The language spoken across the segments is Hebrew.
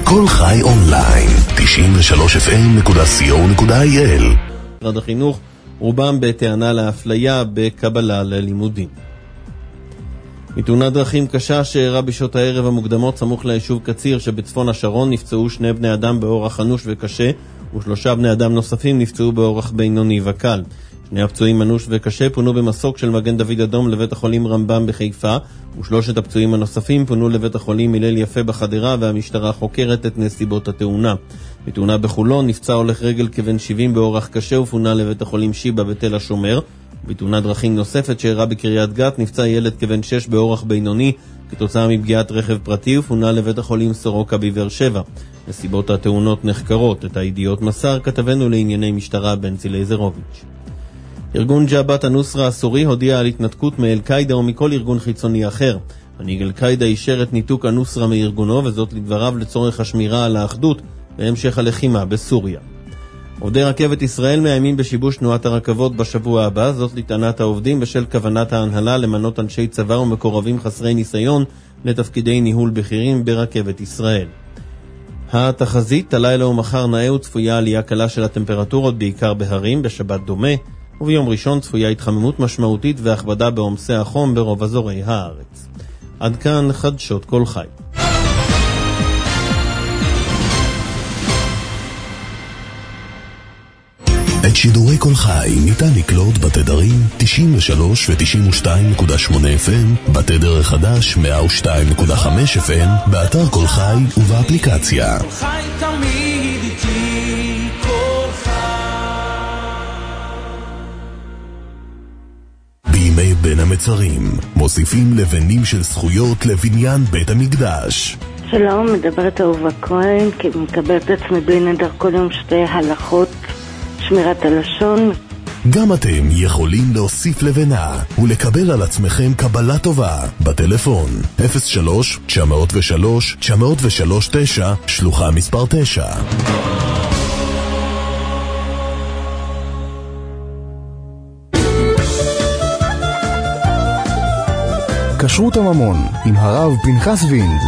כל חי אונליין, 93fm.co.il. משרד החינוך, רובם בטענה לאפליה בקבלה ללימודים. מתאונת דרכים קשה שאירעה בשעות הערב המוקדמות סמוך ליישוב קציר שבצפון השרון נפצעו 2 בני אדם באורח אנוש וקשה ו3 בני אדם נוספים נפצעו באורח בינוני וקל. 2 הפצועים אנוש וקשה פונו במסוק של מגן דוד אדום לבית החולים רמב"ם בחיפה, ו3 הפצועים הנוספים פונו לבית החולים הלל יפה בחדרה, והמשטרה חוקרת את נסיבות התאונה. בתאונה בחולון נפצע הולך רגל כבן 70 באורח קשה ופונה לבית החולים שיבא בתל השומר. בתאונת דרכים נוספת שאירעה בקריית גת נפצע ילד כבן 6 באורח בינוני כתוצאה מפגיעת רכב פרטי ופונה לבית החולים סורוקה בבאר שבע. נסיבות התאונות נחקרות. את הידיעות מסר כתבנו לענייני משטרה בנצי לייזרוביץ'. ארגון ג'אבת הנוסרה הסורי הודיע על התנתקות מאל-קאידה או מכל ארגון חיצוני אחר. מנהיג אל-קאידה אישר את ניתוק הנוסרה מארגונו, וזאת לדבריו לצורך השמירה על האחדות בהמשך הלחימה בסוריה. עובדי רכבת ישראל מאיימים בשיבוש תנועת הרכבות בשבוע הבא, זאת לטענת העובדים בשל כוונת ההנהלה למנות אנשי צבא ומקורבים חסרי ניסיון לתפקידי ניהול בכירים ברכבת ישראל. התחזית הלילה ומחר נאה וצפויה עלייה קלה של הטמפרטורות בעיקר בהרים, בשבת דומה, וביום ראשון צפויה התחממות משמעותית והכבדה בעומסי החום ברוב אזורי הארץ. עד כאן חדשות כל חי. את שידורי כל חי ניתן לקלוט בתדרים 93 ו-92.8 FM, בתדר החדש 102.5 FM, באתר כל חי ובאפליקציה. כל חי תמיד איתי, כל חי. בימי בין המצרים מוסיפים לבנים של זכויות לבניין בית המקדש. שלום, מדברת אהובה כהן, כי מקבלת עצמי בלי נדר כל יום 2 הלכות שמירת הלשון. גם אתם יכולים להוסיף לבנה ולקבל על עצמכם קבלה טובה בטלפון 03-903-903-9 שלוחה מספר 9. כשרות הממון עם הרב פנחס וינד.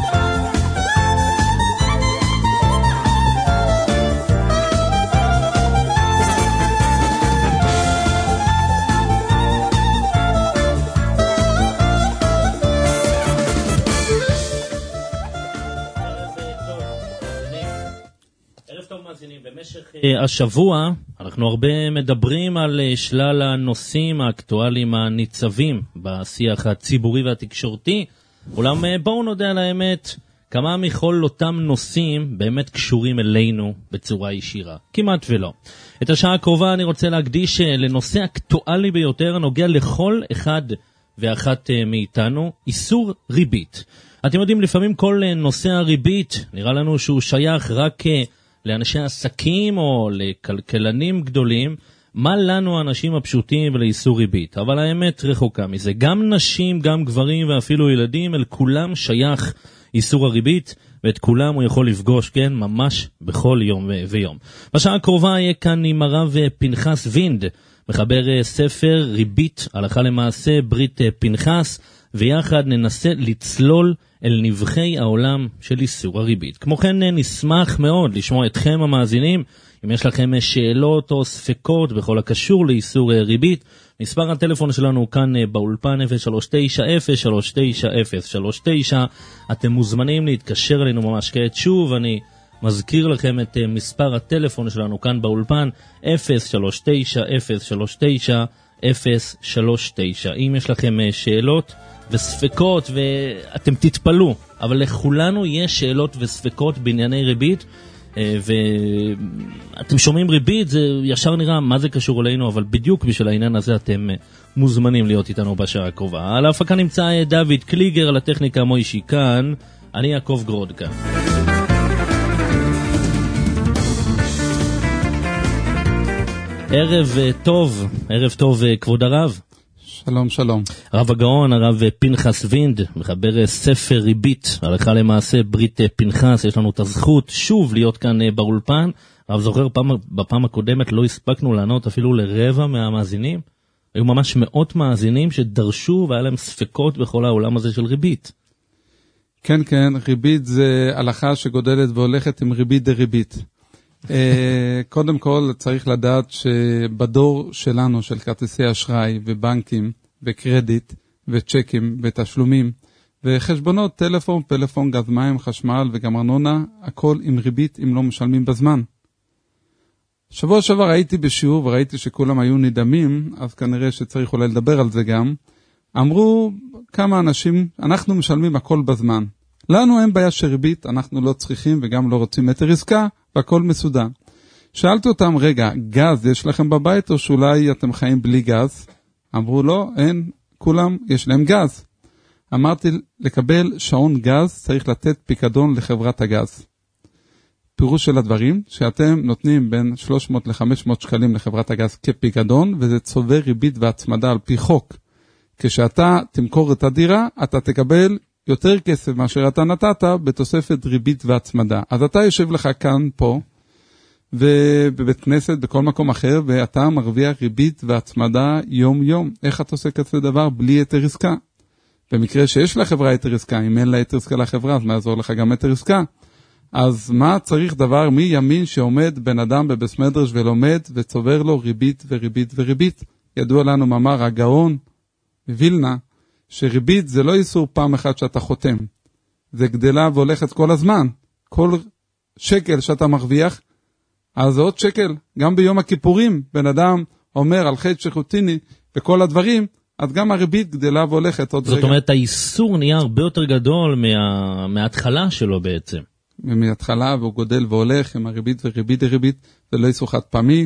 במשך השבוע אנחנו הרבה מדברים על שלל הנושאים האקטואליים הניצבים בשיח הציבורי והתקשורתי, אולם בואו נודה על האמת, כמה מכל אותם נושאים באמת קשורים אלינו בצורה ישירה? כמעט ולא. את השעה הקרובה אני רוצה להקדיש לנושא אקטואלי ביותר הנוגע לכל אחד ואחת מאיתנו, איסור ריבית. אתם יודעים, לפעמים כל נושא הריבית נראה לנו שהוא שייך רק לאנשי עסקים או לכלכלנים גדולים. מה לנו האנשים הפשוטים ולאיסור ריבית? אבל האמת רחוקה מזה. גם נשים, גם גברים ואפילו ילדים, אל כולם שייך איסור הריבית, ואת כולם הוא יכול לפגוש, כן, ממש בכל יום ויום. בשעה הקרובה יהיה כאן עם הרב פנחס וינד, מחבר ספר ריבית הלכה למעשה ברית פנחס, ויחד ננסה לצלול אל נבחי העולם של איסור הריבית. כמו כן נשמח מאוד לשמוע אתכם המאזינים, אם יש לכם שאלות או ספקות בכל הקשור לאיסור ריבית. מספר הטלפון שלנו כאן באולפן 039-039-039. אתם מוזמנים להתקשר אלינו ממש כעת. שוב, אני מזכיר לכם את מספר הטלפון שלנו כאן באולפן 039-039-039. אם יש לכם שאלות וספקות, ואתם תתפלו, אבל לכולנו יש שאלות וספקות בענייני ריבית, ואתם שומעים ריבית, זה ישר נראה מה זה קשור אלינו, אבל בדיוק בשביל העניין הזה אתם מוזמנים להיות איתנו בשעה הקרובה. על ההפקה נמצא דוד קליגר, על הטכניקה מוישי כאן, אני יעקב גרוד כאן. ערב טוב כבוד הרב. שלום, שלום. הרב הגאון, הרב פנחס וינד, מחבר ספר ריבית, הלכה למעשה ברית פנחס. יש לנו את הזכות שוב להיות כאן באולפן. הרב זוכר, בפעם הקודמת לא הספקנו לענות אפילו לרבע מהמאזינים. היו ממש מאות מאזינים שדרשו והיה להם ספקות בכל העולם הזה של ריבית. כן, כן, ריבית זה הלכה שגודלת והולכת עם ריבית דריבית. קודם כל צריך לדעת שבדור שלנו, של כרטיסי אשראי ובנקים וקרדיט וצ'קים ותשלומים וחשבונות, טלפון, פלאפון, גז מים, חשמל וגם ארנונה, הכל עם ריבית אם לא משלמים בזמן. שבוע שעבר הייתי בשיעור וראיתי שכולם היו נדהמים, אז כנראה שצריך אולי לדבר על זה גם. אמרו כמה אנשים, אנחנו משלמים הכל בזמן. לנו אין בעיה שריבית, אנחנו לא צריכים וגם לא רוצים היתר עסקה, והכל מסודר. שאלתי אותם, רגע, גז יש לכם בבית או שאולי אתם חיים בלי גז? אמרו לא, אין, כולם יש להם גז. אמרתי, לקבל שעון גז צריך לתת פיקדון לחברת הגז. פירוש של הדברים, שאתם נותנים בין 300 ל-500 שקלים לחברת הגז כפיקדון, וזה צובר ריבית והצמדה על פי חוק. כשאתה תמכור את הדירה, אתה תקבל יותר כסף מאשר אתה נתת בתוספת ריבית והצמדה. אז אתה יושב לך כאן פה, ובבית כנסת, בכל מקום אחר, ואתה מרוויח ריבית והצמדה יום יום. איך אתה עושה כזה דבר בלי היתר עסקה? במקרה שיש לחברה היתר עסקה, אם אין לה היתר עסקה לחברה, אז מה יעזור לך גם היתר עסקה? אז מה צריך דבר מימין שעומד בן אדם בבית מדרש ולומד וצובר לו ריבית וריבית וריבית? ידוע לנו מאמר הגאון וילנה, שריבית זה לא איסור פעם אחת שאתה חותם. זה גדלה והולכת כל הזמן. כל שקל שאתה מרוויח, אז זה עוד שקל. גם ביום הכיפורים, בן אדם אומר על חטא שחוטיני וכל הדברים, אז גם הריבית גדלה והולכת עוד רגע. זאת אומרת, האיסור נהיה הרבה יותר גדול מההתחלה שלו בעצם. מההתחלה, והוא גודל והולך עם הריבית וריבית דריבית, זה לא איסור חד פעמי.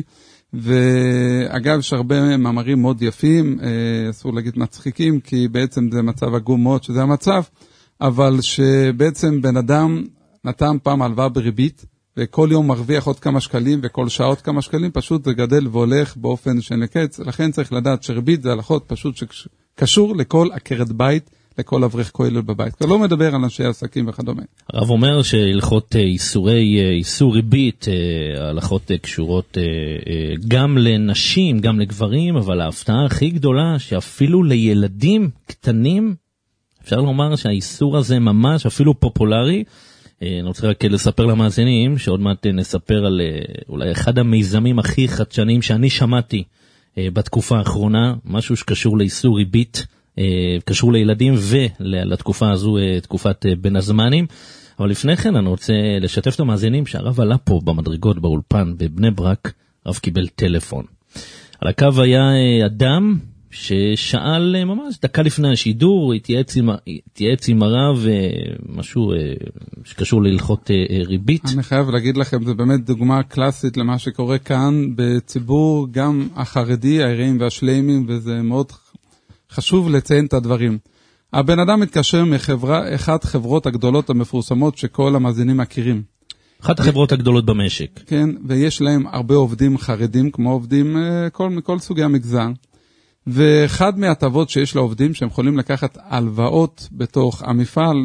ואגב, יש הרבה מאמרים מאוד יפים, אסור להגיד מצחיקים, כי בעצם זה מצב עגום מאוד שזה המצב, אבל שבעצם בן אדם נתן פעם הלוואה בריבית, וכל יום מרוויח עוד כמה שקלים, וכל שעה עוד כמה שקלים, פשוט זה גדל והולך באופן שנקץ. לכן צריך לדעת שריבית זה הלכות פשוט שקשור לכל עקרת בית, לכל אברך כולל בבית. אתה לא מדבר על אנשי עסקים וכדומה. הרב אומר שהלכות איסור ריבית, הלכות קשורות גם לנשים, גם לגברים, אבל ההפתעה הכי גדולה שאפילו לילדים קטנים, אפשר לומר שהאיסור הזה ממש אפילו פופולרי. אני רוצה רק לספר למאזינים, שעוד מעט נספר על אולי אחד המיזמים הכי חדשניים שאני שמעתי בתקופה האחרונה, משהו שקשור לאיסור ריבית, קשור לילדים ולתקופה הזו, תקופת בין הזמנים. אבל לפני כן אני רוצה לשתף את המאזינים שהרב עלה פה במדרגות באולפן בבני ברק, הרב קיבל טלפון. על הקו היה אדם ששאל ממש דקה לפני השידור, התייעץ עם הרב משהו שקשור להלכות ריבית. אני חייב להגיד לכם, זה באמת דוגמה קלאסית למה שקורה כאן בציבור גם החרדי, העירים והשלמים, וזה מאוד חשוב לציין את הדברים. הבן אדם מתקשר מאחת חברות הגדולות המפורסמות שכל המאזינים מכירים. אחת החברות הגדולות במשק. כן, ויש להם הרבה עובדים חרדים, כמו עובדים מכל סוגי המגזר. ואחד מהטבות שיש לעובדים שהם יכולים לקחת הלוואות בתוך המפעל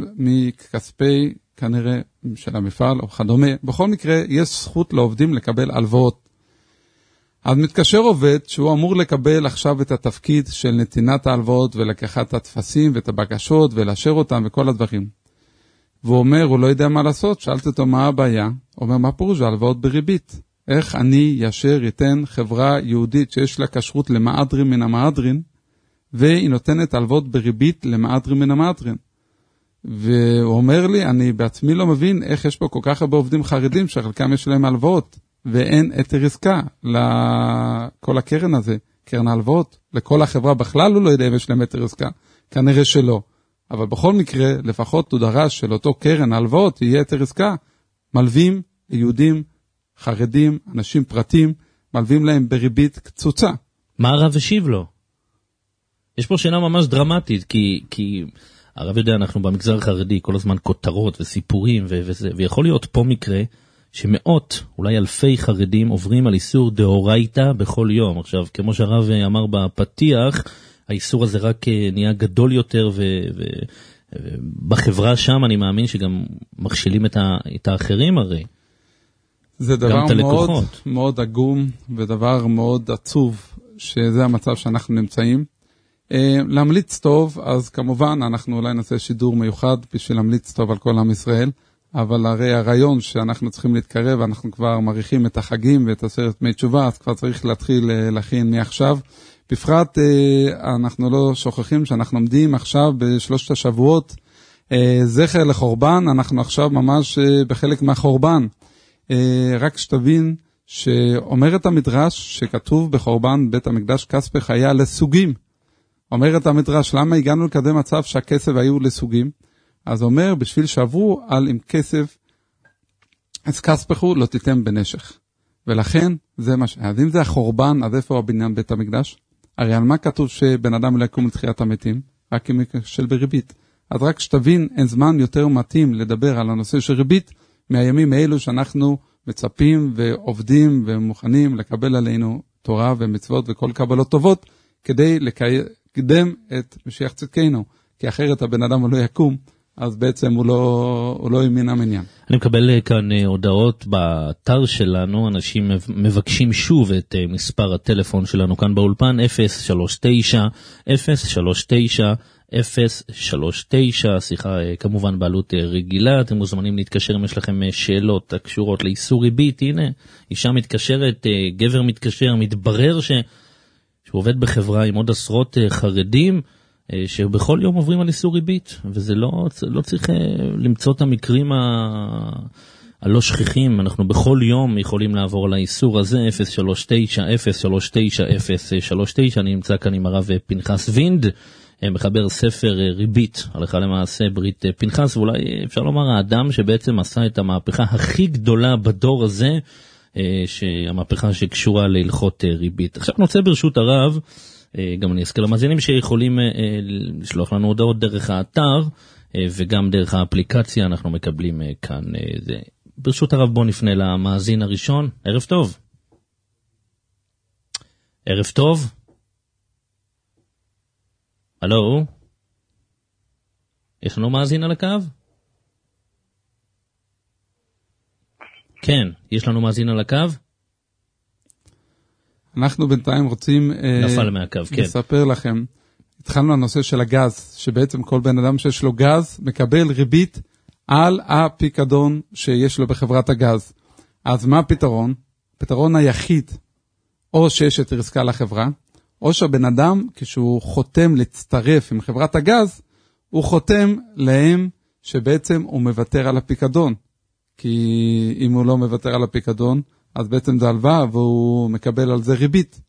מכספי כנראה של המפעל או כדומה. בכל מקרה יש זכות לעובדים לקבל הלוואות. אז מתקשר עובד שהוא אמור לקבל עכשיו את התפקיד של נתינת ההלוואות ולקחת את התפסים ואת הבקשות ולאשר אותם וכל הדברים. והוא אומר, הוא לא יודע מה לעשות, שאלתי אותו מה הבעיה. הוא אומר, מה פירוש? הלוואות בריבית. איך אני ישר ייתן חברה יהודית שיש לה כשרות למאדרין מן המאדרין, והיא נותנת הלוואות בריבית למאדרין מן המאדרין. והוא אומר לי, אני בעצמי לא מבין איך יש פה כל כך הרבה עובדים חרדים שחלקם יש להם הלוואות, ואין היתר עסקה לכל הקרן הזה, קרן ההלוואות. לכל החברה בכלל הוא לא יודע אם יש להם היתר עסקה, כנראה שלא. אבל בכל מקרה, לפחות הוא דרש של אותו קרן ההלוואות יהיה היתר עסקה, מלווים יהודים חרדים, אנשים פרטים, מלווים להם בריבית קצוצה. מה הרב השיב לו? יש פה שאלה ממש דרמטית, כי הרב יודע, אנחנו במגזר החרדי, כל הזמן כותרות וסיפורים וזה, ויכול להיות פה מקרה שמאות, אולי אלפי חרדים עוברים על איסור דאורייתא בכל יום. עכשיו, כמו שהרב אמר בפתיח, האיסור הזה רק נהיה גדול יותר, ובחברה שם אני מאמין שגם מכשילים את האחרים הרי. זה דבר מאוד, מאוד עגום ודבר מאוד עצוב, שזה המצב שאנחנו נמצאים. להמליץ טוב, אז כמובן אנחנו אולי נעשה שידור מיוחד בשביל להמליץ טוב על כל עם ישראל, אבל הרי הרעיון שאנחנו צריכים להתקרב, אנחנו כבר מעריכים את החגים ואת עשרת ימי תשובה, אז כבר צריך להתחיל להכין מעכשיו. בפרט אנחנו לא שוכחים שאנחנו עומדים עכשיו בשלושת השבועות, זכר לחורבן, אנחנו עכשיו ממש בחלק מהחורבן. רק שתבין שאומרת המדרש שכתוב בחורבן בית המקדש כספך היה לסוגים. אומרת המדרש, למה הגענו לכזה מצב שהכסף היו לסוגים? אז אומר, בשביל שעברו על עם כסף, אז כספכו לא תיתם בנשך. ולכן, זה מה אז אם זה החורבן, אז איפה הבניין בית המקדש? הרי על מה כתוב שבן אדם לא יקום לתחיית המתים? רק אם של בריבית. אז רק שתבין, אין זמן יותר מתאים לדבר על הנושא של ריבית, מהימים האלו שאנחנו מצפים ועובדים ומוכנים לקבל עלינו תורה ומצוות וכל קבלות טובות, כדי לקדם את משיח צדקנו, כי אחרת הבן אדם לא יקום, אז בעצם הוא לא ימין המניין. אני מקבל כאן הודעות באתר שלנו, אנשים מבקשים שוב את מספר הטלפון שלנו כאן באולפן, 039, שיחה כמובן בעלות רגילה, אתם מוזמנים להתקשר אם יש לכם שאלות הקשורות לאיסור ריבית. הנה, אישה מתקשרת, גבר מתקשר, מתברר שהוא עובד בחברה עם עוד עשרות חרדים, שבכל יום עוברים על איסור ריבית, וזה לא צריך למצוא את המקרים הלא שכיחים, אנחנו בכל יום יכולים לעבור על האיסור הזה, 039, אני נמצא כאן עם הרב פנחס וינד, מחבר ספר ריבית, הלכה למעשה ברית פנחס, ואולי אפשר לומר האדם שבעצם עשה את המהפכה הכי גדולה בדור הזה, שהמהפכה שקשורה להלכות ריבית. עכשיו אני רוצה ברשות הרב, גם אני אזכיר למאזינים שיכולים לשלוח לנו הודעות דרך האתר, וגם דרך האפליקציה אנחנו מקבלים כאן. ברשות הרב בוא נפנה למאזין הראשון. ערב טוב. ערב טוב. הלו? יש לנו מאזין על הקו? כן, יש לנו מאזין על הקו? אנחנו בינתיים רוצים נפל מהקו, כן. לספר לכם, התחלנו הנושא של הגז, שבעצם כל בן אדם שיש לו גז מקבל ריבית על הפיקדון שיש לו בחברת הגז. אז מה הפתרון? הפתרון היחיד, או שיש את עסקה לחברה, או שהבן אדם כשהוא חותם להצטרף עם חברת הגז, הוא חותם להם שבעצם הוא מוותר על הפיקדון. כי אם הוא לא מוותר על הפיקדון, אז בעצם זה הלוואה והוא מקבל על זה ריבית.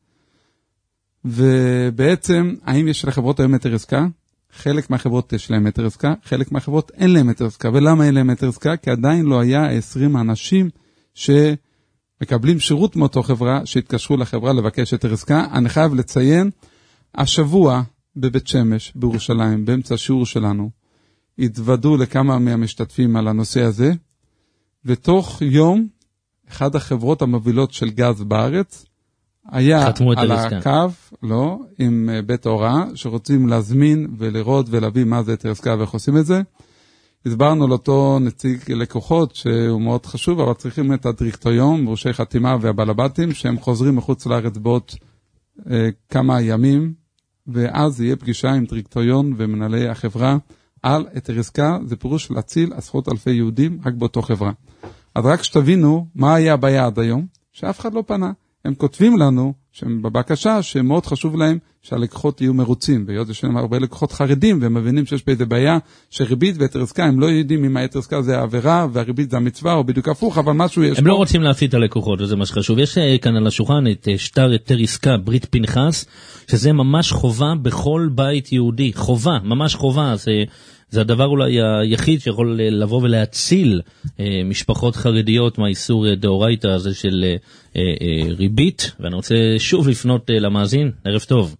ובעצם, האם יש לחברות היום היתר עסקה? חלק מהחברות יש להם היתר עסקה, חלק מהחברות אין להם היתר עסקה. ולמה אין להם היתר עסקה? כי עדיין לא היה 20 אנשים שמקבלים שירות מאותו חברה, שהתקשרו לחברה לבקש היתר עסקה. אני חייב לציין, השבוע בבית שמש, בירושלים, באמצע השיעור שלנו, התוודעו לכמה מהמשתתפים על הנושא הזה, ותוך יום, אחד החברות המובילות של גז בארץ, היה על הקו, לא, עם בית הוראה, שרוצים להזמין ולראות ולהביא מה זה היתר עסקה ואיך עושים את זה. הסברנו לאותו נציג לקוחות שהוא מאוד חשוב, אבל צריכים את הדירקטוריון, מורשי חתימה והבלבטים, שהם חוזרים מחוץ לארץ בעוד כמה ימים, ואז יהיה פגישה עם דירקטוריון ומנהלי החברה על היתר עסקה, זה פירוש להציל עשרות אלפי יהודים רק באותו חברה. אז רק שתבינו מה היה הבעיה עד היום, שאף אחד לא פנה. הם כותבים לנו שהם בבקשה שמאוד חשוב להם שהלקוחות יהיו מרוצים, והיות יש להם הרבה לקוחות חרדים, והם מבינים שיש באיזה בעיה שריבית והיתר עסקה, הם לא יודעים אם היתר עסקה זה העבירה, והריבית זה המצווה, או בדיוק הפוך, אבל משהו יש. הם לא רוצים להפית על לקוחות, וזה מה שחשוב. יש כאן על השולחן את שטר היתר עסקה, ברית פנחס, שזה ממש חובה בכל בית יהודי, חובה, ממש חובה, זה הדבר אולי היחיד שיכול לבוא ולהציל משפחות חרדיות מהאיסור דאורייתא הזה של ריבית, ואני רוצה שוב לפנות למאזין. ערב טוב.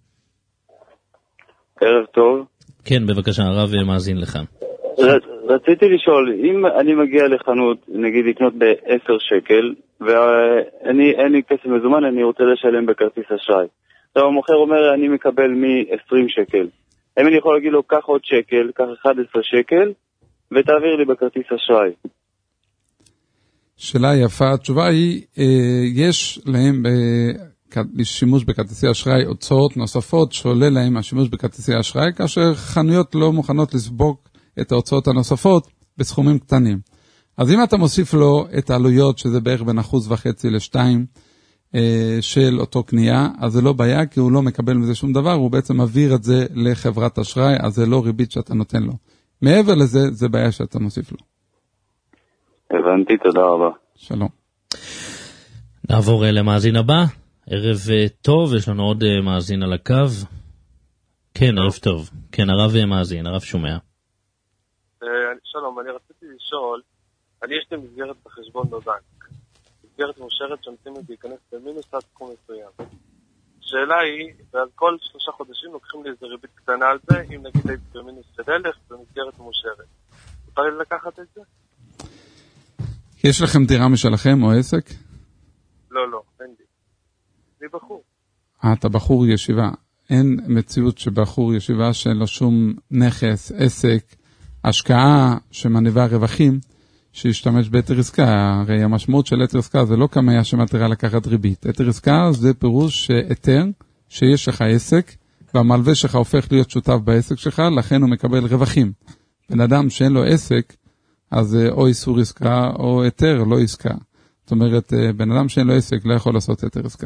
ערב טוב. כן, בבקשה, הרב מאזין לך. רציתי לשאול, אם אני מגיע לחנות, נגיד לקנות ב10 שקל, ואין לי כסף מזומן, אני רוצה לשלם בכרטיס אשראי. עכשיו המוכר אומר, אני מקבל מ20 שקל. האם אני יכול להגיד לו, קח עוד שקל, קח 11 שקל, ותעביר לי בכרטיס אשראי? שאלה יפה, התשובה היא, יש להם שימוש בכרטיסי אשראי, הוצאות נוספות שעולה להם השימוש בכרטיסי אשראי, כאשר חנויות לא מוכנות לספוג את ההוצאות הנוספות בסכומים קטנים. אז אם אתה מוסיף לו את העלויות, שזה בערך בין 1.5% ל-2% של אותו קנייה, אז זה לא בעיה, כי הוא לא מקבל מזה שום דבר, הוא בעצם מעביר את זה לחברת אשראי, אז זה לא ריבית שאתה נותן לו. מעבר לזה, זה בעיה שאתה מוסיף לו. הבנתי, תודה רבה. שלום. נעבור למאזין הבא. ערב טוב, יש לנו עוד מאזין על הקו. כן, ערב טוב. כן, הרב מאזין, הרב שומע. שלום, אני רציתי לשאול, אני יש לי מסגרת בחשבון בבנק. מסגרת מאושרת שנותנים לי להיכנס במינוס עד סכום מסוים. השאלה היא, ועד כל 3 חודשים לוקחים לי איזה ריבית קטנה על זה, אם נגיד הייתי במינוס של 1,000 במסגרת מאושרת. מותר לי לקחת את זה? יש לכם דירה משלכם או עסק? לא, אין לי. אני בחור. אתה בחור ישיבה. אין מציאות שבחור ישיבה שאין לו שום נכס, עסק, השקעה שמניבה רווחים, שישתמש ביתר עסקה. הרי המשמעות של יתר עסקה זה לא כמה שמטרה לקחת ריבית. יתר עסקה זה פירוש שהיתר, שיש לך עסק, והמלווה שלך הופך להיות שותף בעסק שלך, לכן הוא מקבל רווחים. בן אדם שאין לו עסק, אז או איסור עסקה או היתר לא עסקה. זאת אומרת, בן אדם שאין לו עסק לא יכול לעשות היתר עסקה.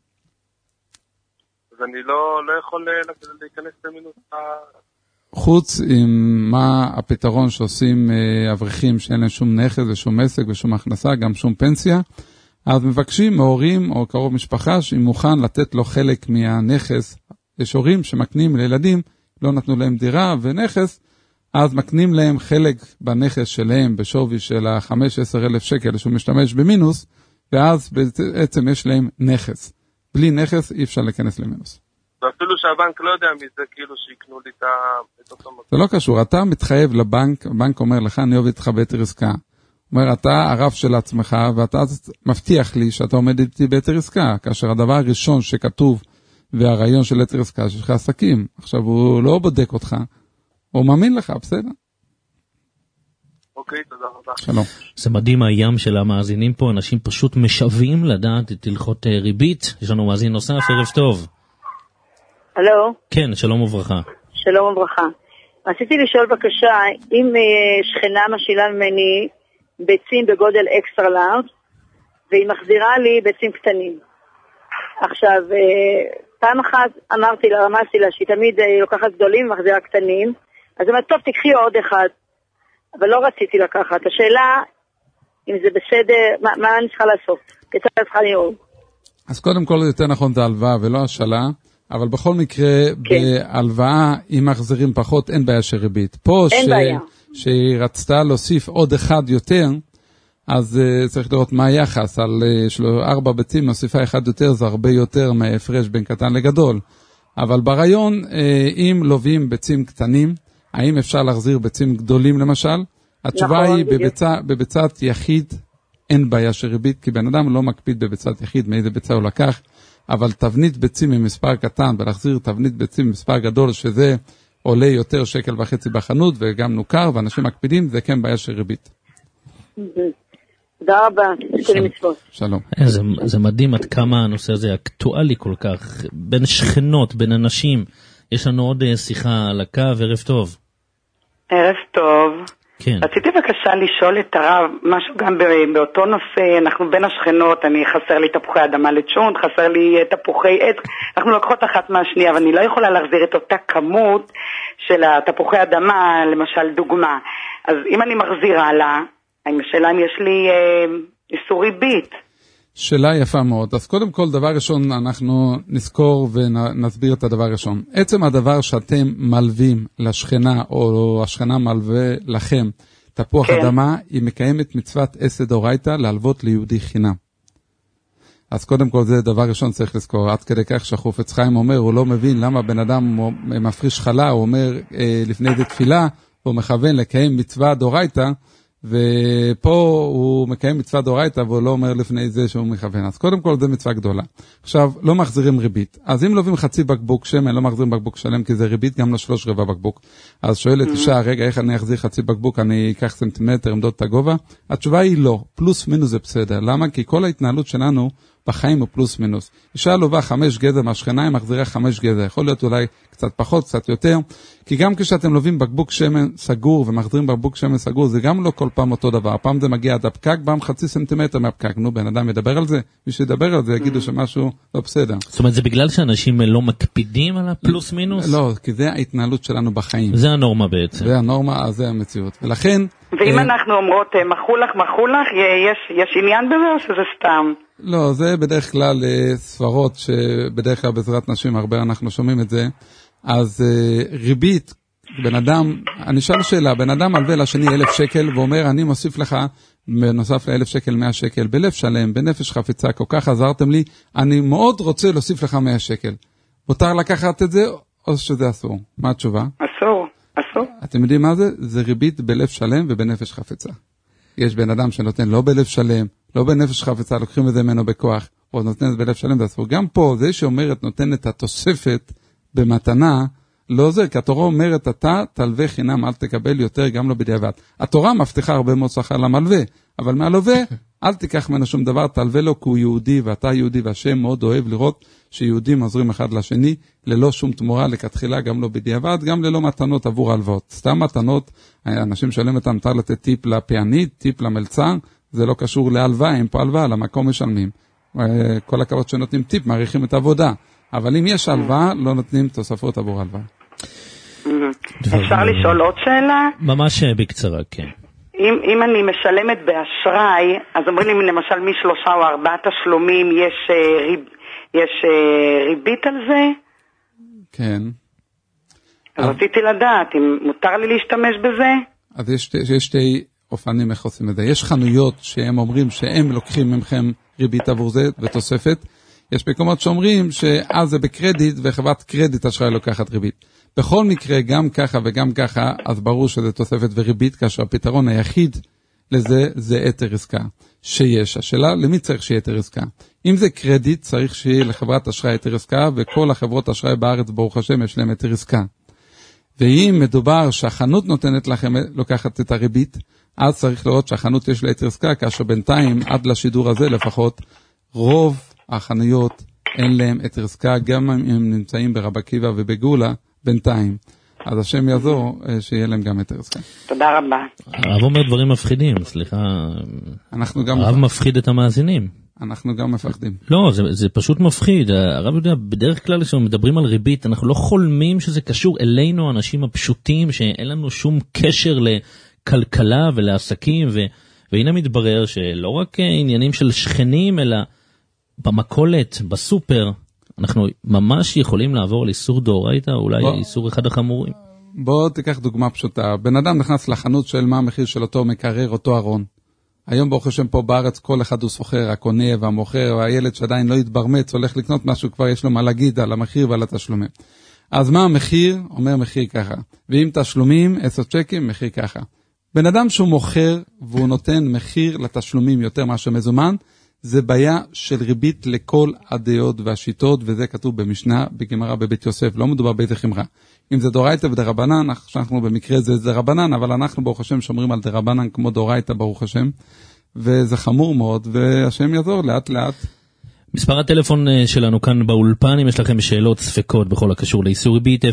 אז אני לא יכול להיכנס למינוס חוץ עם מה הפתרון שעושים אברכים שאין להם שום נכס ושום עסק ושום הכנסה, גם שום פנסיה, אז מבקשים מהורים או קרוב משפחה שמוכן לתת לו חלק מהנכס. יש הורים שמקנים לילדים, לא נתנו להם דירה ונכס, אז מקנים להם חלק בנכס שלהם בשווי של 5-10,000 שקל שהוא משתמש במינוס, ואז בעצם יש להם נכס. בלי נכס אי אפשר להיכנס למינוס. ואפילו שהבנק לא יודע מזה, כאילו שיקנו לי את אותו מקום. זה לא קשור, אתה מתחייב לבנק, הבנק אומר לך, אני עובד איתך ביתר עסקה. אומר, אתה הרב של עצמך, ואתה מבטיח לי שאתה עומד איתי ביתר עסקה, כאשר הדבר הראשון שכתוב, והרעיון של ביתר עסקה, שיש לך עסקים. עכשיו, הוא לא בודק אותך, הוא מאמין לך, בסדר? אוקיי, תודה רבה. שלום. זה מדהים הים של המאזינים פה, אנשים פשוט משווים לדעת את הלכות ריבית. יש לנו מאזין נוסף, ערב טוב. הלו? כן, שלום וברכה. שלום וברכה. רציתי לשאול בקשה, אם שכנה משילה ממני ביצים בגודל אקסטרה לארג' והיא מחזירה לי ביצים קטנים. עכשיו, פעם אחת אמרתי לה, רמזתי לה שהיא תמיד לוקחת גדולים ומחזירה קטנים, אז אמרתי, טוב, תקחי עוד אחד. אבל לא רציתי לקחת. השאלה, אם זה בסדר, מה אני צריכה לעשות? כיצד צריכה לראות? אז קודם כל יותר נכון זה הלוואה ולא השאלה, אבל בכל מקרה, בהלוואה, אם מחזירים פחות, אין בעיה של ריבית. פה שהיא רצתה להוסיף עוד אחד יותר, אז צריך לראות מה היחס. על 4 ביצים, נוסיפה אחד יותר, זה הרבה יותר מההפרש בין קטן לגדול. אבל ברעיון, אם לובים ביצים קטנים, האם אפשר להחזיר ביצים גדולים למשל? התשובה היא, בביצת יחיד אין בעיה של ריבית, כי בן אדם לא מקפיד בביצת יחיד, מאיזה ביצה הוא לקח, אבל תבנית ביצים ממספר קטן, ולהחזיר תבנית ביצים ממספר גדול, שזה עולה יותר 1.5 שקל בחנות, וגם נוכר, ואנשים מקפידים, זה כן בעיה של ריבית. תודה רבה, שלום. זה מדהים עד כמה הנושא הזה אקטואלי כל כך, בין שכנות, בין אנשים. יש לנו עוד שיחה על הקו, ערב טוב. ערב טוב. כן. רציתי בבקשה לשאול את הרב, משהו גם באותו נושא, אנחנו בין השכנות, חסר לי תפוחי אדמה לצ'ונט, חסר לי תפוחי עץ, אנחנו לוקחות אחת מהשנייה, אבל אני לא יכולה להחזיר את אותה כמות של התפוחי אדמה, למשל דוגמה. אז אם אני מחזירה לה, השאלה אם יש לי איסור ריבית. שאלה יפה מאוד. אז קודם כל, דבר ראשון, אנחנו נזכור ונסביר את הדבר ראשון. עצם הדבר שאתם מלווים לשכנה, או השכנה מלווה לכם, תפוח אדמה, היא מקיימת מצוות עשה דאורייתא להלוות ליהודי חינם. אז קודם כל, זה דבר ראשון צריך לזכור. עד כדי כך שהחפץ חיים אומר, הוא לא מבין למה בן אדם מפריש חלה, הוא אומר לפני זה תפילה, הוא מכוון לקיים מצווה דאורייתא, ופה הוא מקיים מצווה דאורייתא, והוא לא אומר לפני זה שהוא מכוון. אז קודם כל זה מצווה גדולה. עכשיו, לא מחזירים ריבית. אז אם לובים חצי בקבוק שמן, לא מחזירים בקבוק שלם, כי זה ריבית גם ל3/4 בקבוק. אז שואלת אישה, רגע, איך אני אחזיר חצי בקבוק, אני אקח סנטימטר, עמדות את הגובה? התשובה היא לא. פלוס מינוס זה בסדר. למה? כי כל ההתנהלות שלנו בחיים הוא פלוס מינוס. אישה לובה 5 גזע מהשכנה, היא מחזירה 5 גזע. יכול להיות אולי קצת פחות, קצת יותר, כי גם כשאתם לובים בקבוק שמן סגור ומחזירים בקבוק שמן סגור, זה גם לא כל פעם אותו דבר. פעם זה מגיע עד הפקק, פעם 0.5 סנטימטר מהפקק. נו, בן אדם ידבר על זה, מי שידבר על זה יגידו שמשהו לא בסדר. זאת אומרת, זה בגלל שאנשים לא מקפידים על הפלוס מינוס? לא, כי זה ההתנהלות שלנו בחיים. זה הנורמה בעצם. זה הנורמה, אז זה המציאות. ולכן... ואם אנחנו אומרות, מחולך, יש עניין בזה או שזה סתם? לא, זה בדרך כלל ספרות שבדרך כלל בעזרת נשים הרבה אנחנו שומעים את זה. אז ריבית, בן אדם, אני אשאל שאלה, בן אדם מלווה לשני 1,000 שקל ואומר, אני מוסיף לך בנוסף ל1,000 שקל 100 שקל, בלב שלם, בנפש חפיצה, כל כך עזרתם לי, אני מאוד רוצה להוסיף לך 100 שקל. מותר לקחת את זה או שזה אסור? מה התשובה? אסור. אתם יודעים מה זה? זה ריבית בלב שלם ובנפש חפצה. יש בן אדם שנותן לא בלב שלם, לא בנפש חפצה, לוקחים את זה ממנו בכוח, או נותן את זה בלב שלם, זה אסור. גם פה, זה שאומרת נותן את התוספת במתנה, לא זה, כי התורה אומרת, אתה תלווה חינם, אל תקבל יותר, גם לא בדיעבד. התורה מבטיחה הרבה מאוד שכר למלווה, אבל מהלווה, אל תיקח ממנו שום דבר, תלווה לו כי הוא יהודי, ואתה יהודי, והשם מאוד אוהב לראות שיהודים עוזרים אחד לשני, ללא שום תמורה לכתחילה, גם לא בדיעבד, גם ללא מתנות עבור הלוואות. סתם מתנות, אנשים שלם אותם, מותר לתת טיפ לפיינית, טיפ למלצר, זה לא קשור להלוואה, הם פה הלוואה, למקום משלמים. כל הכבוד שנותנים טיפ, מעריכים את העבודה. אבל אם יש הלוואה, לא נותנים תוספות עבור הלוואה. אפשר לשאול עוד שאלה? ממש בקצרה, כן. אם אני משלמת באשראי, אז אומרים לי למשל מ3 או 4 תשלומים יש ריבית על זה? כן. אז רציתי לדעת אם מותר לי להשתמש בזה? אז יש שתי אופנים איך עושים את זה. יש חנויות שהם אומרים שהם לוקחים ממכם ריבית עבור זה ותוספת. יש מקומות שאומרים שאז זה בקרדיט וחברת קרדיט אשראי לוקחת ריבית. בכל מקרה, גם ככה וגם ככה, אז ברור שזה תוספת וריבית, כאשר הפתרון היחיד לזה זה יתר עסקה שיש. השאלה, למי צריך שיהיה יתר עסקה? אם זה קרדיט, צריך שיהיה לחברת אשראי יתר עסקה, וכל החברות אשראי בארץ, ברוך השם, יש להם יתר עסקה. ואם מדובר שהחנות נותנת לכם, לוקחת את הריבית, אז צריך לראות שהחנות יש לה יתר עסקה, כאשר בינתיים, עד לשידור הזה לפחות, רוב החנויות אין להם יתר עסקה, גם אם הם נמצאים ברב עקיבא ובגאולה, בינתיים. אז השם יעזור שיהיה להם גם יתר עסקה. תודה רבה. הרב אומר דברים מפחידים, סליחה. הרב מפחיד את המאזינים. אנחנו גם מפחדים. לא, זה פשוט מפחיד. הרב יודע, בדרך כלל כשאנחנו מדברים על ריבית, אנחנו לא חולמים שזה קשור אלינו, האנשים הפשוטים, שאין לנו שום קשר לכלכלה ולעסקים, והנה מתברר שלא רק עניינים של שכנים, אלא במכולת, בסופר, אנחנו ממש יכולים לעבור על איסור דאורייתא, אולי איסור אחד החמורים. בוא תיקח דוגמה פשוטה. בן אדם נכנס לחנות של מה המחיר של אותו מקרר, אותו ארון. היום ברוך השם פה בארץ כל אחד הוא סוחר, הקונה והמוכר, והילד שעדיין לא יתברמץ, הולך לקנות משהו, כבר יש לו מה להגיד על המחיר ועל התשלומים. אז מה המחיר? אומר מחיר ככה. ואם תשלומים, 10 צ'קים, מחיר ככה. בן אדם שהוא מוכר והוא נותן מחיר לתשלומים יותר מאשר מזומן, זה בעיה של ריבית לכל הדעות והשיטות, וזה כתוב במשנה, בגמרא בבית יוסף, לא מדובר באיזה חמרה. אם זה דאורייתא ודרבנן, אנחנו במקרה זה דרבנן, אבל אנחנו ברוך השם שומרים על דרבנן כמו דאורייתא ברוך השם, וזה חמור מאוד, והשם יעזור לאט לאט. מספר הטלפון שלנו כאן באולפן, אם יש לכם שאלות ספקות בכל הקשור לאיסור ריבית, 039-039-039,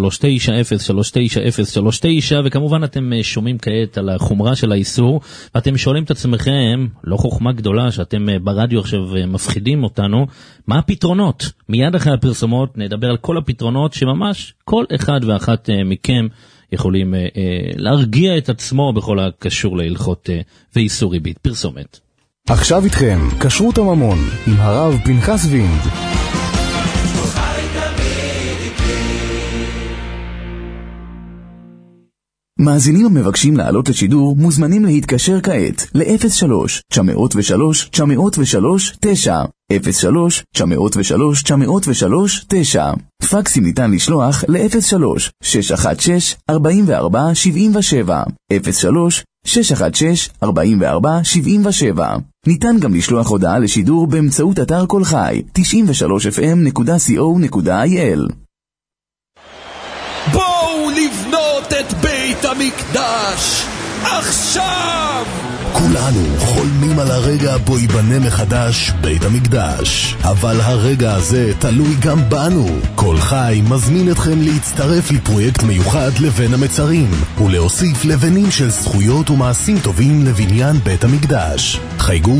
וכמובן אתם שומעים כעת על החומרה של האיסור, ואתם שואלים את עצמכם, לא חוכמה גדולה שאתם ברדיו עכשיו מפחידים אותנו, מה הפתרונות? מיד אחרי הפרסומות נדבר על כל הפתרונות שממש כל אחד ואחת מכם יכולים להרגיע את עצמו בכל הקשור להלכות ואיסור ריבית. פרסומת. עכשיו איתכם, כשרות הממון, עם הרב פנחס וינד. מאזינים המבקשים לעלות לשידור מוזמנים להתקשר כעת ל-03-903-903-9 03-903-903-9 פקסים ניתן לשלוח ל-03-616-4477 03-616-4477 ניתן גם לשלוח הודעה לשידור באמצעות אתר כל חי 93fm.co.il. בואו לבנות את בית המקדש עכשיו! כולנו חולמים על הרגע בו ייבנה מחדש בית המקדש, אבל הרגע הזה תלוי גם בנו. כל חי מזמין אתכם להצטרף לפרויקט מיוחד לבן המצרים ולהוסיף לבנים של זכויות ומעשים טובים לבניין בית המקדש. חייגו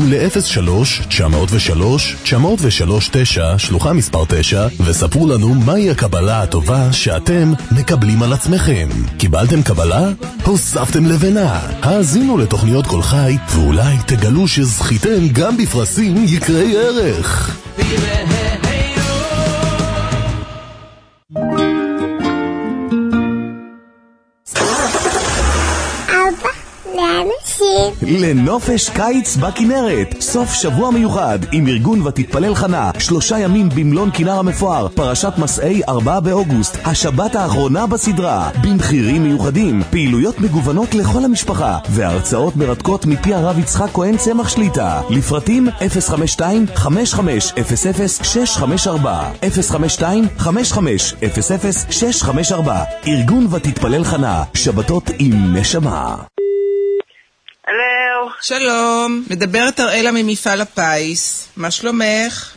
ל-03-903-903-9 שלוחה מספר 9 וספרו לנו מהי הקבלה הטובה שאתם מקבלים על עצמכם. קיבלתם קבלה? הוספתם לבנה. האזינו לתוכניות כל חי ואולי תגלו שזכיתם גם בפרסים יקרי ערך. לנופש קיץ בכנרת, סוף שבוע מיוחד עם ארגון ותתפלל חנה, 3 ימים במלון כנר המפואר, פרשת מסעי 4 באוגוסט, השבת האחרונה בסדרה, במחירים מיוחדים, פעילויות מגוונות לכל המשפחה והרצאות מרתקות מפי הרב יצחק כהן צמח שליטה. לפרטים 052-5500-654 052-5500-654. ארגון ותתפלל חנה, שבתות עם נשמה. הלו. שלום, מדברת אראלה ממפעל הפיס. מה שלומך?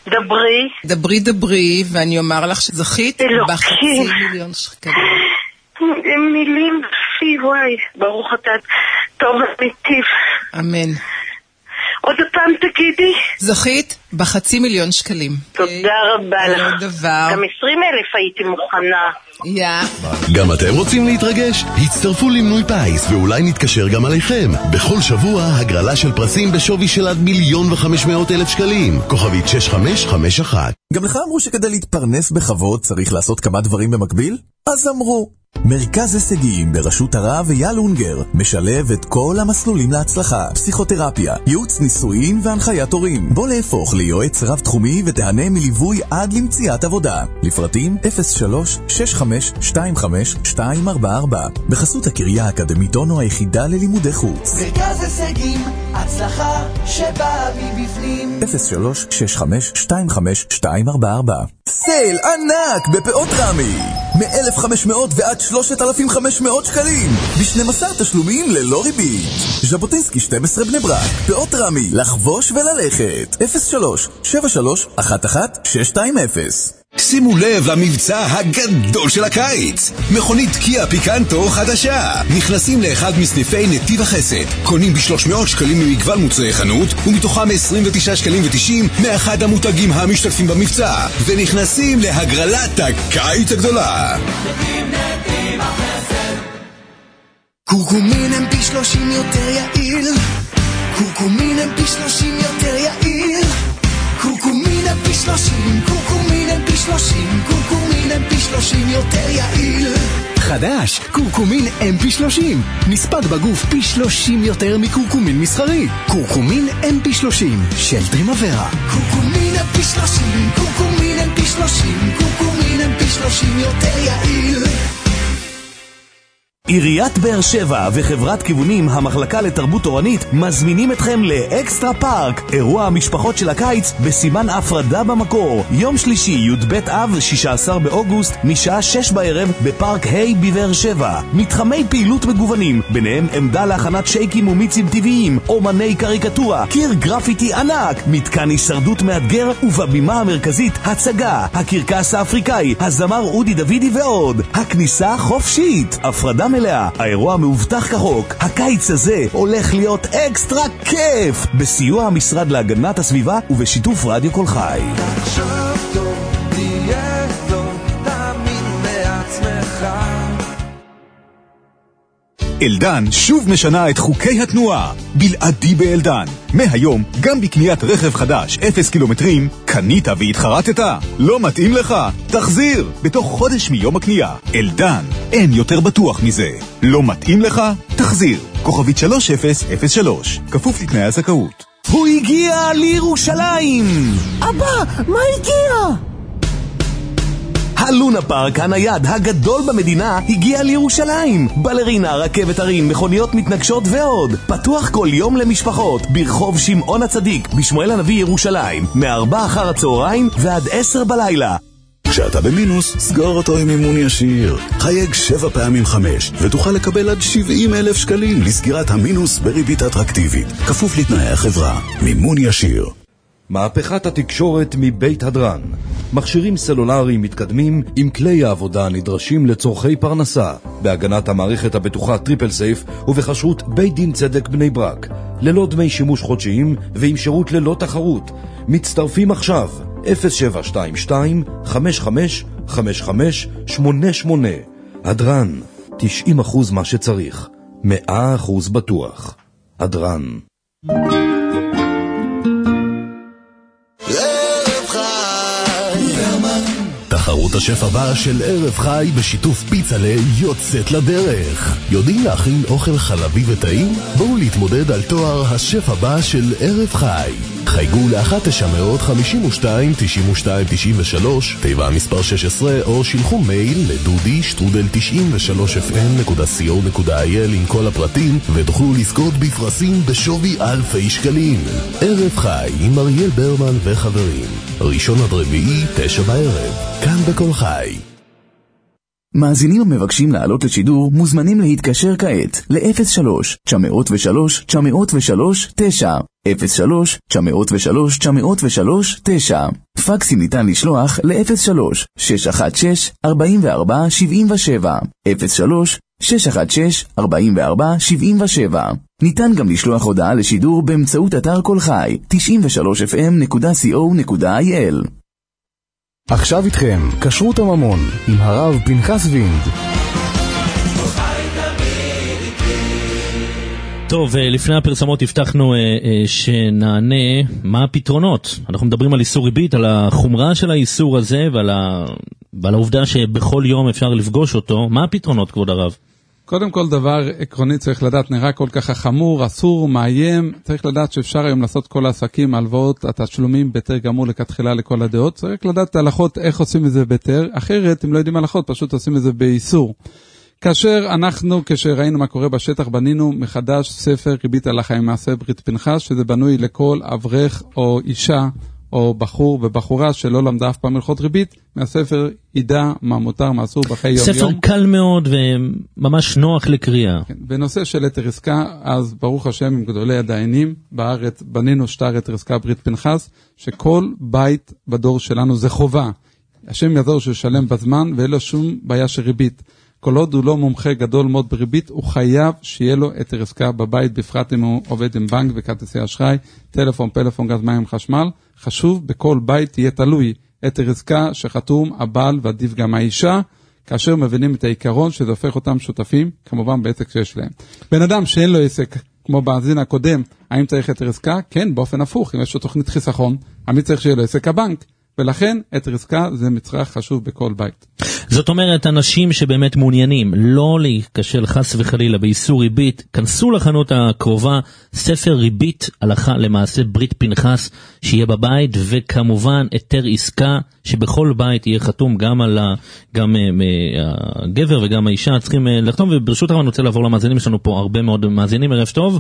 דברי, ואני אומר לך שזכית ב500,000 שקלים. מילים פי, וואי, ברוך אתה, טוב ומיטיב. אמן. עוד פעם תגידי. זכית ב500,000 שקלים. תודה רבה לך. עוד דבר. גם 20,000 הייתי מוכנה. גם אתם רוצים להתרגש? הצטרפו למנוי פיס ואולי נתקשר גם עליכם. בכל שבוע הגרלה של פרסים בשווי של עד 1,500,000 שקלים. כוכבית 6551. גם לך אמרו שכדי להתפרנס בכבוד צריך לעשות כמה דברים במקביל? אז אמרו. מרכז הישגים בראשות הרב אייל אונגר משלב את כל המסלולים להצלחה: פסיכותרפיה, ייעוץ נישואין והנחיית הורים. בוא להפוך ליועץ רב תחומי ותהנה מליווי עד למציאת עבודה. לפרטים 03-6525-244 בחסות הקריה האקדמית אונו, היחידה ללימודי חוץ. מרכז הישגים, הצלחה שבאה מבפנים. 03-6525-244. סייל ענק בפאות רמי, מ-1,500 ועד 3,500 שקלים ב12 תשלומים ללא ריבית. ז'בוטינסקי 12 בני ברק, פאות רמי, לחבוש וללכת. 03-7311-620. שימו לב למבצע הגדול של הקיץ. מכונית קיה פיקנטו חדשה. נכנסים לאחד מסניפי נתיב החסד, קונים ב300 שקלים ממגוון מוצרי חנות, ומתוכם 29 שקלים ו90 מאחד המותגים המשתתפים במבצע, ונכנסים להגרלת הקיץ הגדולה. נתיב החסד. קורקומין הם פי 30 יותר יעיל. קורקומין הם פי 30 יותר יעיל. קורקומין הם פי 30, קורקומין הם פי 30, קורקומין הם פי 30 יותר יעיל. חדש, קורקומין MP30, נספק בגוף פי 30 יותר מקורקומין מסחרי. קורקומין MP30 של טרימוורה. קורקומין MP30, קורקומין MP30, קורקומין MP30 יותר יעיל. עיריית באר שבע וחברת כיוונים המחלקה לתרבות תורנית מזמינים אתכם לאקסטרה פארק, אירוע המשפחות של הקיץ בסימן הפרדה במקור, יום שלישי י"ב אב 16 באוגוסט משעה 6 בערב בפארק היי בבאר שבע. מתחמי פעילות מגוונים, ביניהם עמדה להכנת שייקים ומיצים טבעיים, אומני קריקטורה, קיר גרפיטי ענק, מתקן הישרדות מאתגר, ובבימה המרכזית הצגה, הקרקס האפריקאי, הזמר אודי דוידי ועוד. הכניסה חופשית, הפרדה מלאה, האירוע מאובטח כחוק. הקיץ הזה הולך להיות אקסטרה כיף, בסיוע המשרד להגנת הסביבה ובשיתוף רדיו כל חי. תחשוב טוב, תהיה טוב, תאמין בעצמך. אלדן שוב משנה את חוקי התנועה, בלעדי באלדן. מהיום, גם בקניית רכב חדש 0 קילומטרים, קנית והתחרטת? לא מתאים לך? תחזיר בתוך חודש מיום הקנייה. אלדן, אין יותר בטוח מזה. לא מתאים לך? תחזיר. כוכבית 3003, כפוף לתנאי הזכאות. הוא הגיע לירושלים! אבא, מה הגיע? הלונה פארק הנייד הגדול במדינה הגיע לירושלים. בלרינה, רכבת הרים, מכוניות מתנגשות ועוד. פתוח כל יום למשפחות ברחוב שמעון הצדיק בשמואל הנביא ירושלים, מ-4 אחר הצהריים ועד 10 בלילה. וכשאתה במינוס, סגור אותו עם מימון ישיר. חייג 7 פעמים 5, ותוכל לקבל עד 70,000 שקלים לסגירת המינוס בריבית אטרקטיבית. כפוף לתנאי החברה. מימון ישיר. מהפכת התקשורת מבית הדרן. מכשירים סלולריים מתקדמים עם כלי העבודה הנדרשים לצורכי פרנסה, בהגנת המערכת הבטוחה טריפל סייף ובחשרות בית דין צדק בני ברק, ללא דמי שימוש חודשיים ועם שירות ללא תחרות. מצטרפים עכשיו 0722-55-55-88. הדרן, 90% מה שצריך, 100% בטוח. הדרן. תחרות השף הבא של ערב חי בשיתוף פיצלה יוצאת לדרך. יודעים להכין אוכל חלבי וטעים? בואו להתמודד על תואר השף הבא של ערב חי. חייגו ל-1-952-92-93, תיבה מספר 16, או שילחו מייל לדודי@93fm.co.il עם כל הפרטים, ותוכלו לזכות בפרסים בשווי אלפי שקלים. ערב חי עם אריאל ברמן וחברים, ראשון עד רביעי 9 בערב, כאן בכל חי. מאזינים המבקשים לעלות לשידור מוזמנים להתקשר כעת ל-03-903-903-9 03-903-903-9. פקסים ניתן לשלוח ל-03-616-4477 03-616-4477. ניתן גם לשלוח הודעה לשידור באמצעות אתר כל חי 93fm.co.il. עכשיו איתכם, כשרות הממון, עם הרב פנחס וינד. טוב, לפני הפרסמות הבטחנו שנענה מה הפתרונות. אנחנו מדברים על איסור ריבית, על החומרה של האיסור הזה ועל העובדה שבכל יום אפשר לפגוש אותו. מה הפתרונות, כבוד הרב? קודם כל דבר עקרוני צריך לדעת, נראה כל כך חמור, אסור, מאיים, צריך לדעת שאפשר היום לעשות כל העסקים, הלוואות, התשלומים ביתר גמור לכתחילה לכל הדעות, צריך לדעת הלכות איך עושים את זה ביתר, אחרת אם לא יודעים הלכות פשוט עושים את זה באיסור. כאשר כשראינו מה קורה בשטח, בנינו מחדש ספר ריבית הלכה עם מעשה ברית פנחס, שזה בנוי לכל אברך או אישה או בחור ובחורה שלא למדה אף פעם הלכות ריבית, מהספר ידע מה מותר, מה אסור בחיי יום יום. ספר קל מאוד וממש נוח לקריאה. כן, בנושא של היתר עסקה, אז ברוך השם עם גדולי הדיינים, בארץ בנינו שטר היתר עסקה ברית פנחס, שכל בית בדור שלנו זה חובה. השם יעזור שישלם בזמן ואין לו שום בעיה של ריבית. כל עוד הוא לא מומחה גדול מאוד בריבית, הוא חייב שיהיה לו היתר עסקה בבית, בפרט אם הוא עובד עם בנק וכרטיסי אשראי, טלפון, פלאפון, גז, מים, חשמל. חשוב בכל בית תהיה תלוי היתר עסקה שחתום הבעל ועדיף גם האישה, כאשר מבינים את העיקרון שזה הופך אותם שותפים, כמובן בעסק שיש להם. בן אדם שאין לו עסק, כמו באזין הקודם, האם צריך היתר עסקה? כן, באופן הפוך, אם יש לו תוכנית חיסכון, עמי צריך שיהיה לו עסק הבנק. ולכן היתר עסקה זה מצרך חשוב בכל בית. זאת אומרת, אנשים שבאמת מעוניינים לא להיכשל חס וחלילה באיסור ריבית, כנסו לחנות הקרובה, ספר ריבית הלכה למעשה ברית פנחס שיהיה בבית, וכמובן היתר עסקה שבכל בית יהיה חתום, גם הגבר וגם האישה צריכים לחתום. וברשות הרב אני רוצה לעבור למאזינים, יש לנו פה הרבה מאוד מאזינים. ערב טוב.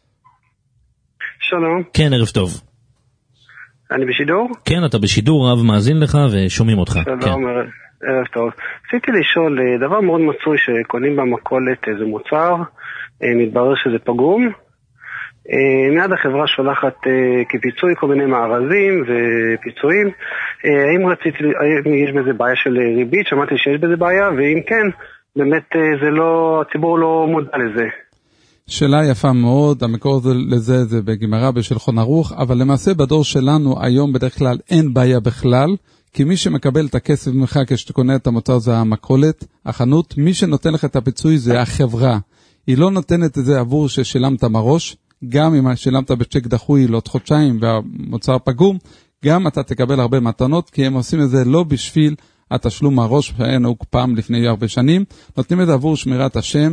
שלום. כן, ערב טוב. אני בשידור? כן, אתה בשידור, רב מאזין לך ושומעים אותך. שלום, כן. ערב טוב. רציתי לשאול, דבר מאוד מצוי שקונים במכולת איזה מוצר, מתברר שזה פגום, מיד החברה שולחת כפיצוי כל מיני מארזים ופיצויים. האם יש בזה בעיה של ריבית? שמעתי שיש בזה בעיה, ואם כן, באמת הציבור לא מודע לזה. שאלה יפה מאוד, המקור לזה זה בגמרא בשולחן ערוך, אבל למעשה בדור שלנו היום בדרך כלל אין בעיה בכלל, כי מי שמקבל את הכסף ממך כשאתה קונה את המוצר זה המכולת, החנות, מי שנותן לך את הפיצוי זה החברה. היא לא נותנת את זה עבור ששילמת מראש, גם אם שילמת בצ'ק דחוי לעוד חודשיים והמוצר פגום, גם אתה תקבל הרבה מתנות, כי הם עושים את זה לא בשביל התשלום מראש, שהיה נהוג פעם לפני הרבה שנים, נותנים את זה עבור שמירת השם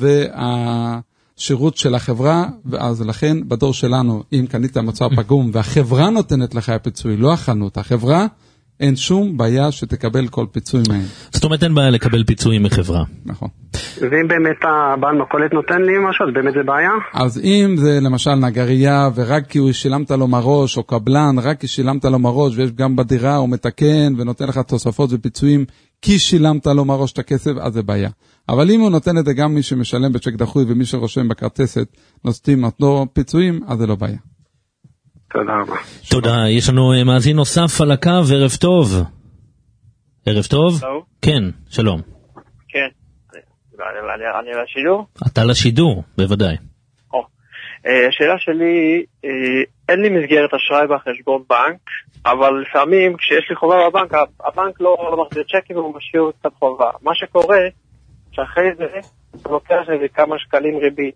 שירות של החברה, ואז לכן בדור שלנו, אם קנית מוצר פגום, והחברה נותנת לך הפיצוי, לא החנות, החברה, אין שום בעיה שתקבל כל פיצוי מהם. זאת אומרת, אין בעיה לקבל פיצויים מחברה. נכון. ואם באמת הבעל מכולת נותן לי משהו, אז באמת זה בעיה? אז אם זה למשל נגרייה, ורק כי הוא שילמת לו מראש, או קבלן, רק כי שילמת לו מראש, ויש גם בדירה, הוא מתקן, ונותן לך תוספות ופיצויים, כי שילמת לו מראש את הכסף, אז זה בעיה. אבל אם הוא נותן את זה גם מי שמשלם בצ'ק דחוי, ומי שרושם בכרטסת, נותנים פיצויים, אז זה לא בעיה. תודה רבה. תודה. יש לנו מאזין נוסף על הקו, ערב טוב. ערב טוב? כן, שלום. כן. אני לשידור? אתה לשידור, בוודאי. השאלה שלי, אין לי מסגרת אשראי בחשבון בנק, אבל לפעמים כשיש לי חובה בבנק, הבנק לא מחזיר צ'קים והוא משאיר קצת חובה. מה שקורה, שאחרי זה, הוא לוקח איזה כמה שקלים ריבית.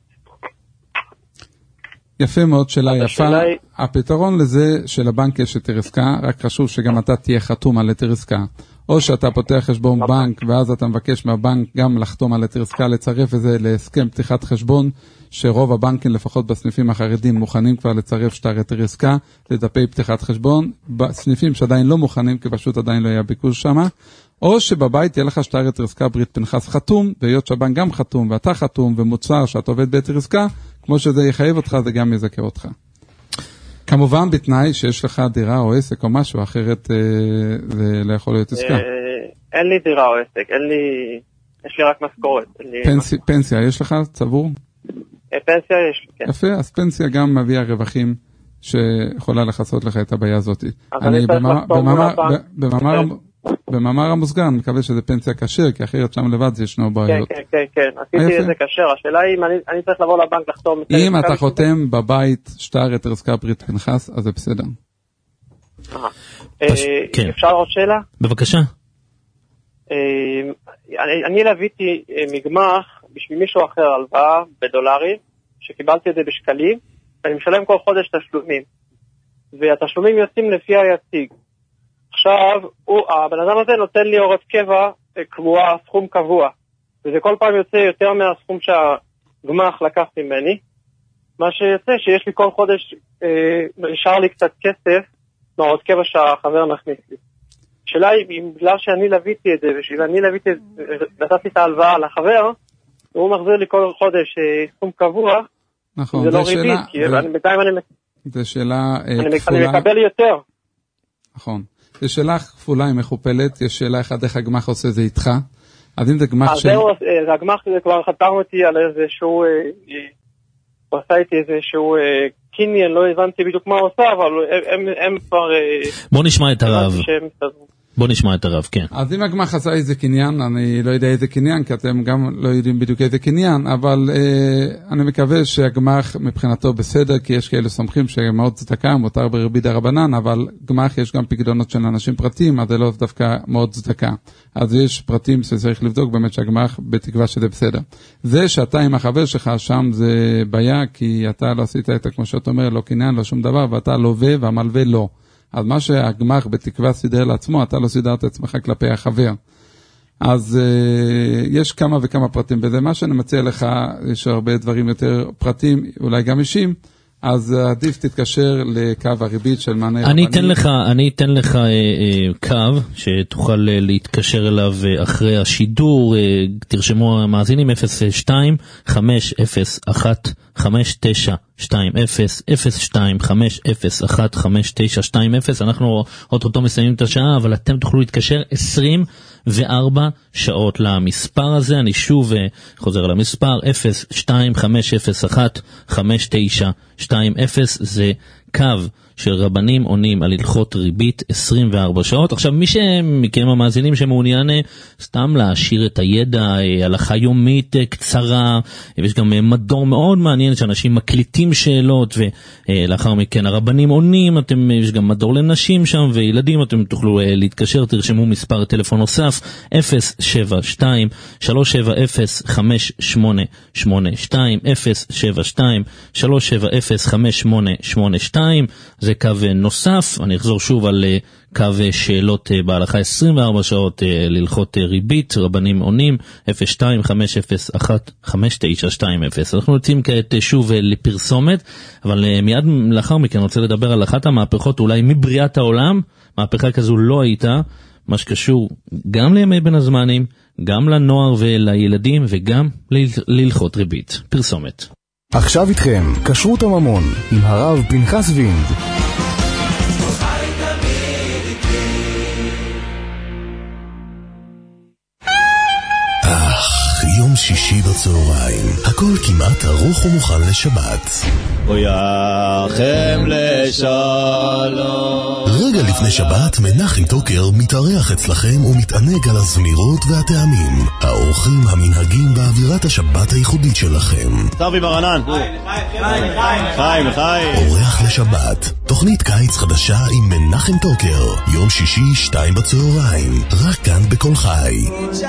יפה מאוד, שאלה יפה. הפתרון לזה שלבנק יש היתר עסקה, רק חשוב שגם אתה תהיה חתום על היתר עסקה. או שאתה פותח חשבון בנק, ואז אתה מבקש מהבנק גם לחתום על היתר עסקה, לצרף את זה להסכם פתיחת חשבון, שרוב הבנקים, לפחות בסניפים החרדים, מוכנים כבר לצרף שטר היתר עסקה, לדפי פתיחת חשבון, בסניפים שעדיין לא מוכנים, כי פשוט עדיין לא היה ביקוש שמה, או שבבית תהיה לך שטר היתר עסקה ברית פנחס חתום, והיות שהבנק גם חתום, ואתה חתום, ומוצר שאתה עובד בהיתר עסקה, כמו שזה יחייב אותך, זה גם יזכה אותך. כמובן בתנאי שיש לך דירה או עסק או משהו, אחרת זה לא יכול להיות עסקה. אין לי דירה או עסק, יש לי רק משכורת. פנסיה יש לך, צבור? פנסיה יש לי, כן. יפה, אז פנסיה גם מביאה רווחים שיכולה לחסות לך את הבעיה הזאת. אני במאמר המוסגר, אני מקווה שזה פנסיה קשר, כי אחרת שם לבד זה ישנו בעיות. כן, עשיתי איזה קשר. השאלה היא אם אני צריך לבוא לבנק לחתום. אם אתה חותם בבית שטר היתר עסקה ברית פנחס, אז זה בסדר. אפשר עוד שאלה? בבקשה. אני לוויתי מגמח בשביל מישהו אחר הלוואה בדולרים, שקיבלתי את זה בשקלים, ואני משלם כל חודש תשלומים. והתשלומים יוצאים לפי היציג. עכשיו, הבן אדם הזה נותן לי עורף קבע קבועה, סכום קבוע, וזה כל פעם יוצא יותר מהסכום שהגמח לקח ממני, מה שיוצא שיש לי כל חודש, נשאר לי קצת כסף מהעורף קבע שהחבר מכניס לי. השאלה היא, בגלל שאני לוויתי את זה, ושאני נתתי את ההלוואה לחבר, והוא מחזיר לי כל חודש סכום קבוע, נכון, זה לא ריבית, כי בינתיים זה שאלה אני מקבל יותר. נכון. יש שאלה כפולה היא מכופלת, יש שאלה אחד איך הגמח עושה זה איתך, אז אם זה גמח של... זהו, הגמח זה כבר חתם אותי על איזשהו, הוא עשה איתי איזשהו קניין, לא הבנתי בדיוק מה הוא עושה, אבל הם כבר... בוא נשמע את הרב. בוא נשמע את הרב, כן. אז אם הגמח עשה איזה קניין, אני לא יודע איזה קניין, כי אתם גם לא יודעים בדיוק איזה קניין, אבל אני מקווה שהגמח מבחינתו בסדר, כי יש כאלה סומכים שמאוד צדקה, מותר בריבית דרבנן, אבל גמח יש גם פקדונות של אנשים פרטיים, אז זה לא דווקא מאוד צדקה. אז יש פרטים שצריך לבדוק באמת שהגמח בתקווה שזה בסדר. זה שאתה עם החבר שלך שם זה בעיה, כי אתה לא עשית את זה, כמו שאת אומר, לא קניין, לא שום דבר, ואתה לווה והמלווה לא. אז מה שהגמח בתקווה סידר לעצמו, אתה לא סידר את עצמך כלפי החבר. אז יש כמה וכמה פרטים בזה. מה שאני מציע לך, יש הרבה דברים יותר פרטים, אולי גם אישים, אז עדיף תתקשר לקו הריבית של מענה רבני. אני אתן לך קו שתוכל להתקשר אליו אחרי השידור, תרשמו המאזינים 02-501-5920, 02-501-5920, אנחנו אותו מסיימים את השעה, אבל אתם תוכלו להתקשר 24 שעות למספר הזה, אני שוב חוזר למספר 02-501-5920, זה קו של רבנים עונים על הלכות ריבית 24 שעות. עכשיו, מי מכם המאזינים שמעוניין סתם להשאיר את הידע, הלכה יומית קצרה, ויש גם מדור מאוד מעניין שאנשים מקליטים שאלות, ולאחר מכן הרבנים עונים, יש גם מדור לנשים שם וילדים, אתם תוכלו להתקשר, תרשמו מספר טלפון נוסף 072-370-5882, 072-370-5882, 02, זה קו נוסף. אני אחזור שוב על קו שאלות בהלכה 24 שעות ללכות ריבית, רבנים עונים, 02-501-5920. אנחנו יוצאים כעת שוב לפרסומת, אבל מיד לאחר מכן אני רוצה לדבר על אחת המהפכות, אולי מבריאת העולם, מהפכה כזו לא הייתה, מה שקשור גם לימי בין הזמנים, גם לנוער ולילדים וגם ללכות ריבית. פרסומת. עכשיו איתכם, כשרות הממון, עם הרב פנחס וינד. יום שישי בצהריים, הכל כמעט ארוך ומוכן לשבת. ויחם לשלום. רגע לפני שבת, מנחם טוקר מתארח אצלכם ומתענג על הזמירות והטעמים, האורחים המנהגים באווירת השבת הייחודית שלכם. טובי ברנן. חיים. אורח לשבת, תוכנית קיץ חדשה עם מנחם טוקר, יום שישי 2 בצהריים, רק כאן בכל חי.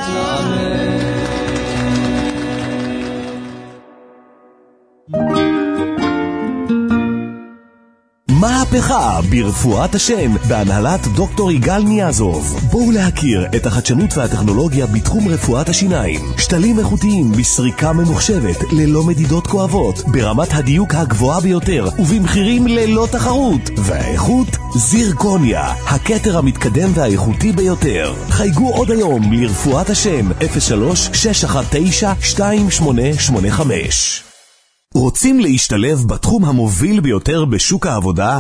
מהפכה ברפואת השן בהנהלת דוקטור יגאל ניאזוב. בואו להכיר את החדשנות והטכנולוגיה בתחום רפואת השיניים. שתלים איכותיים בסריקה ממוחשבת ללא מדידות כואבות, ברמת הדיוק הגבוהה ביותר ובמחירים ללא תחרות. והאיכות זירקוניה, הכתר המתקדם והאיכותי ביותר. חייגו עוד היום לרפואת השן 03-619-2885. רוצים להשתלב בתחום המוביל ביותר בשוק העבודה?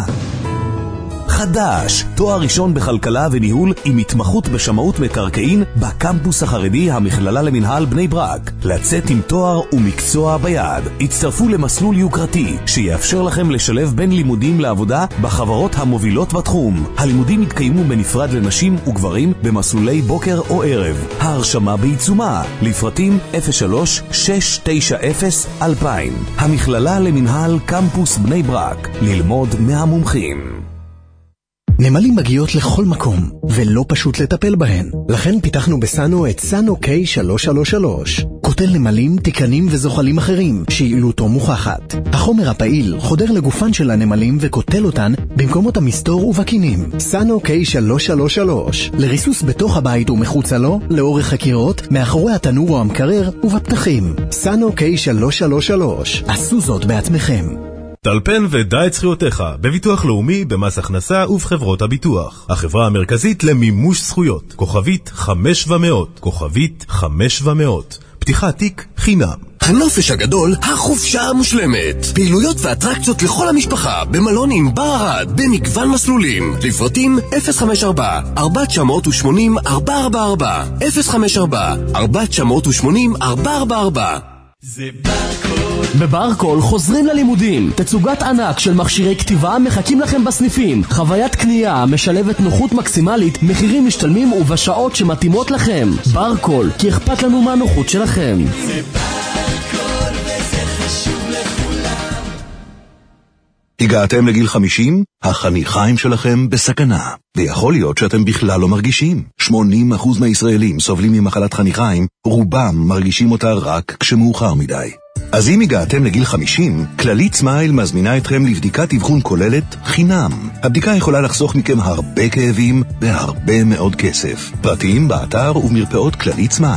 חדש, תואר ראשון בכלכלה וניהול עם התמחות בשמאות מקרקעין בקמפוס החרדי המכללה למנהל בני ברק. לצאת עם תואר ומקצוע ביד. הצטרפו למסלול יוקרתי שיאפשר לכם לשלב בין לימודים לעבודה בחברות המובילות בתחום. הלימודים יתקיימו בנפרד לנשים וגברים במסלולי בוקר או ערב. ההרשמה בעיצומה. לפרטים 03-690-2000. המכללה למנהל קמפוס בני ברק. ללמוד מהמומחים. נמלים מגיעות לכל מקום, ולא פשוט לטפל בהן. לכן פיתחנו בסאנו את סאנו K333. קוטל נמלים, תיקנים וזוחלים אחרים, שיעילותו מוכחת. החומר הפעיל חודר לגופן של הנמלים וקוטל אותן במקומות המסתור ובקינים. סאנו K333. לריסוס בתוך הבית ומחוצה לו, לאורך הקירות, מאחורי התנור או המקרר ובפתחים. סאנו K333. עשו זאת בעצמכם. טלפן ודע את זכויותיך בביטוח לאומי, במס הכנסה ובחברות הביטוח. החברה המרכזית למימוש זכויות. כוכבית 500. כוכבית 500. פתיחת תיק חינם. הנופש הגדול, החופשה המושלמת. פעילויות ואטרקציות לכל המשפחה במלונים בערד במגוון מסלולים. לפרטים 054-4980-444 054-4980-444. זה ברקול. בברקול חוזרים ללימודים. תצוגת ענק של מכשירי כתיבה מחכים לכם בסניפים. חוויית קנייה משלבת נוחות מקסימלית, מחירים משתלמים ובשעות שמתאימות לכם. ברקול, כי אכפת לנו מהנוחות שלכם. זה ברקול וזה חשוב לכולם. הגעתם לגיל 50? החניכיים שלכם בסכנה. ויכול להיות שאתם בכלל לא מרגישים. 80% מהישראלים סובלים ממחלת חניכיים, רובם מרגישים אותה רק כשמאוחר מדי. אז אם הגעתם לגיל 50, כללית סמייל מזמינה אתכם לבדיקת אבחון כוללת חינם. הבדיקה יכולה לחסוך מכם הרבה כאבים והרבה מאוד כסף. פרטים באתר ומרפאות כללית סמייל.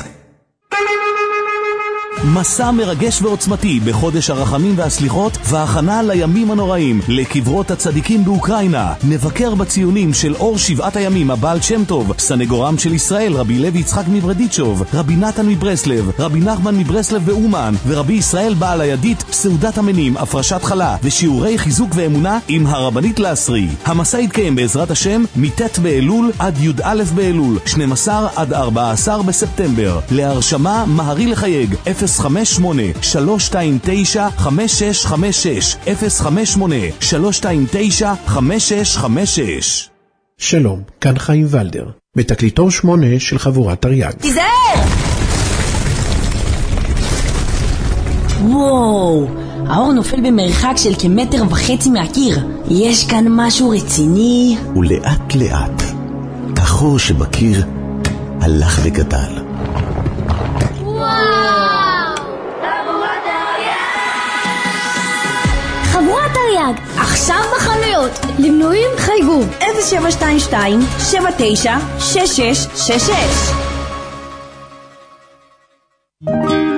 מסע מרגש ועוצמתי בחודש הרחמים והסליחות והכנה לימים הנוראים, לקברות הצדיקים באוקראינה. נבקר בציונים של אור שבעת הימים הבעל שם טוב, סנגורם של ישראל רבי לוי יצחק מברדיצ'וב, רבי נתן מברסלב, רבי נחמן מברסלב ואומן ורבי ישראל בעל הידית, סעודת המנים, הפרשת חלה ושיעורי חיזוק ואמונה עם הרבנית לעשרי. המסע יתקיים בעזרת השם מט' באלול עד י"א באלול, 12 עד 14 בספטמבר. להרשמה מהרי לחייג 058-329-5656 058-329-5656. שלום, כאן חיים ולדר, בתקליטור 8 של חבורת תרי"ג. תיזהר! וואו, האור נופל במרחק של כ1.5 מהקיר. יש כאן משהו רציני. ולאט לאט, החור שבקיר הלך וגדל. חבורת סייג, עכשיו בחנויות. למנויים חייגו 0722-7666.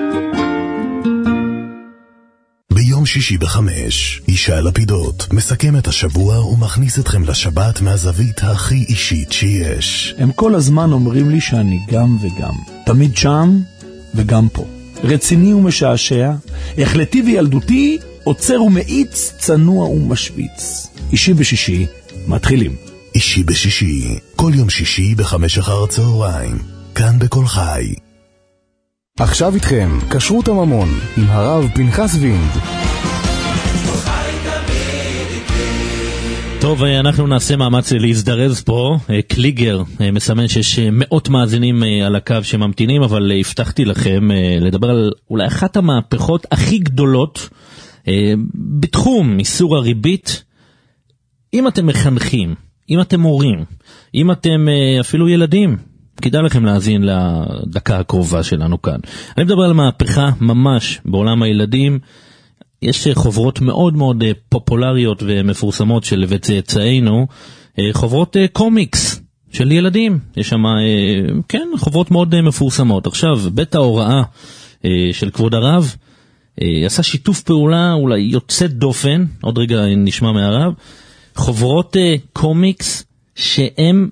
ביום שישי ב5, ישי לפידות מסכם את השבוע ומכניס אתכם לשבת מהזווית הכי אישית שיש. הם כל הזמן אומרים לי שאני גם וגם. תמיד שם וגם פה. רציני ומשעשע, החלטי וילדותי, עוצר ומאיץ, צנוע ומשוויץ. אישי בשישי, מתחילים. אישי בשישי, כל יום שישי ב5:00 כאן בכל חי. עכשיו איתכם, כשרות הממון, עם הרב פנחס וינד. טוב, אנחנו נעשה מאמץ להזדרז פה. קליגר מסמן שיש מאות מאזינים על הקו שממתינים, אבל הבטחתי לכם לדבר על אולי אחת המהפכות הכי גדולות בתחום איסור הריבית. אם אתם מחנכים, אם אתם מורים, אם אתם אפילו ילדים, כדאי לכם להאזין לדקה הקרובה שלנו כאן. אני מדבר על מהפכה ממש בעולם הילדים. יש חוברות מאוד מאוד פופולריות ומפורסמות של וצאצאינו, חוברות קומיקס של ילדים. יש שם, כן, חוברות מאוד מפורסמות. עכשיו, בית ההוראה של כבוד הרב עשה שיתוף פעולה אולי יוצאת דופן, עוד רגע נשמע מהרב, חוברות קומיקס שהם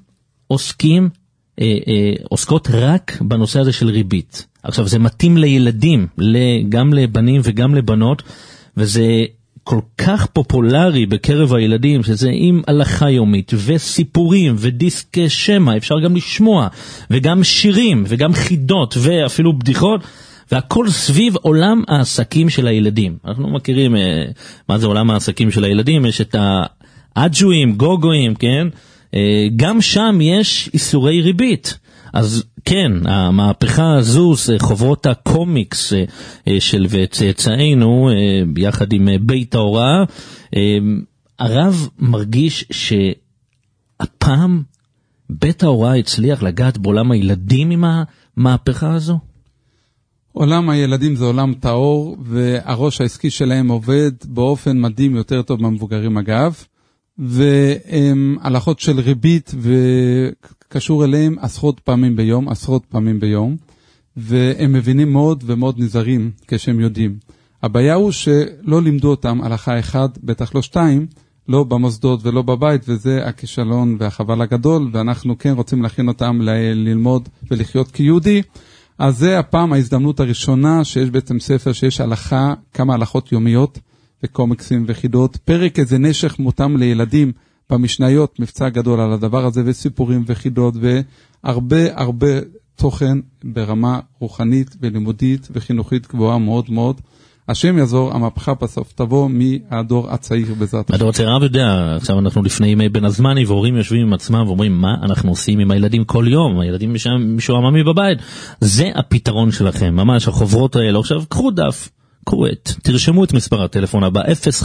עוסקות רק בנושא הזה של ריבית. עכשיו, זה מתאים לילדים, גם לבנים וגם לבנות, וזה כל כך פופולרי בקרב הילדים, שזה עם הלכה יומית וסיפורים ודיסק שמה, אפשר גם לשמוע, וגם שירים וגם חידות ואפילו בדיחות, והכל סביב עולם העסקים של הילדים. אנחנו מכירים מה זה עולם העסקים של הילדים, יש את האג'ואים, גוגואים, כן? גם שם יש איסורי ריבית. אז כן, המהפכה הזו, חוברות הקומיקס של וצאצאינו, ביחד עם בית ההוראה, הרב מרגיש שהפעם בית ההוראה הצליח לגעת בעולם הילדים עם המהפכה הזו? עולם הילדים זה עולם טהור, והראש העסקי שלהם עובד באופן מדהים יותר טוב מהמבוגרים אגב, והלכות של ריבית וקשור אליהם עשרות פעמים ביום, והם מבינים מאוד ומאוד נזהרים כשהם יודעים. הבעיה הוא שלא לימדו אותם הלכה אחד, בטח לא שתיים, לא במוסדות ולא בבית, וזה הכישלון והחבל הגדול, ואנחנו כן רוצים להכין אותם ללמוד ולחיות כיהודי. אז זה הפעם ההזדמנות הראשונה שיש בעצם ספר שיש הלכה, כמה הלכות יומיות וקומיקסים וחידות, פרק איזה נשך מותם לילדים במשניות, מבצע גדול על הדבר הזה, וסיפורים וחידות, והרבה תוכן ברמה רוחנית ולימודית וחינוכית גבוהה מאוד מאוד. השם יעזור, המהפכה בסוף תבוא מהדור הצעיר בעזרת השם. הדור הצעיר, הרב יודע, עכשיו אנחנו לפני ימי בן הזמני, והורים יושבים עם עצמם ואומרים, מה אנחנו עושים עם הילדים כל יום? הילדים משועממים בבית. זה הפתרון שלכם, ממש החוברות האלה. עכשיו, קחו דף, תרשמו את מספר הטלפון הבא,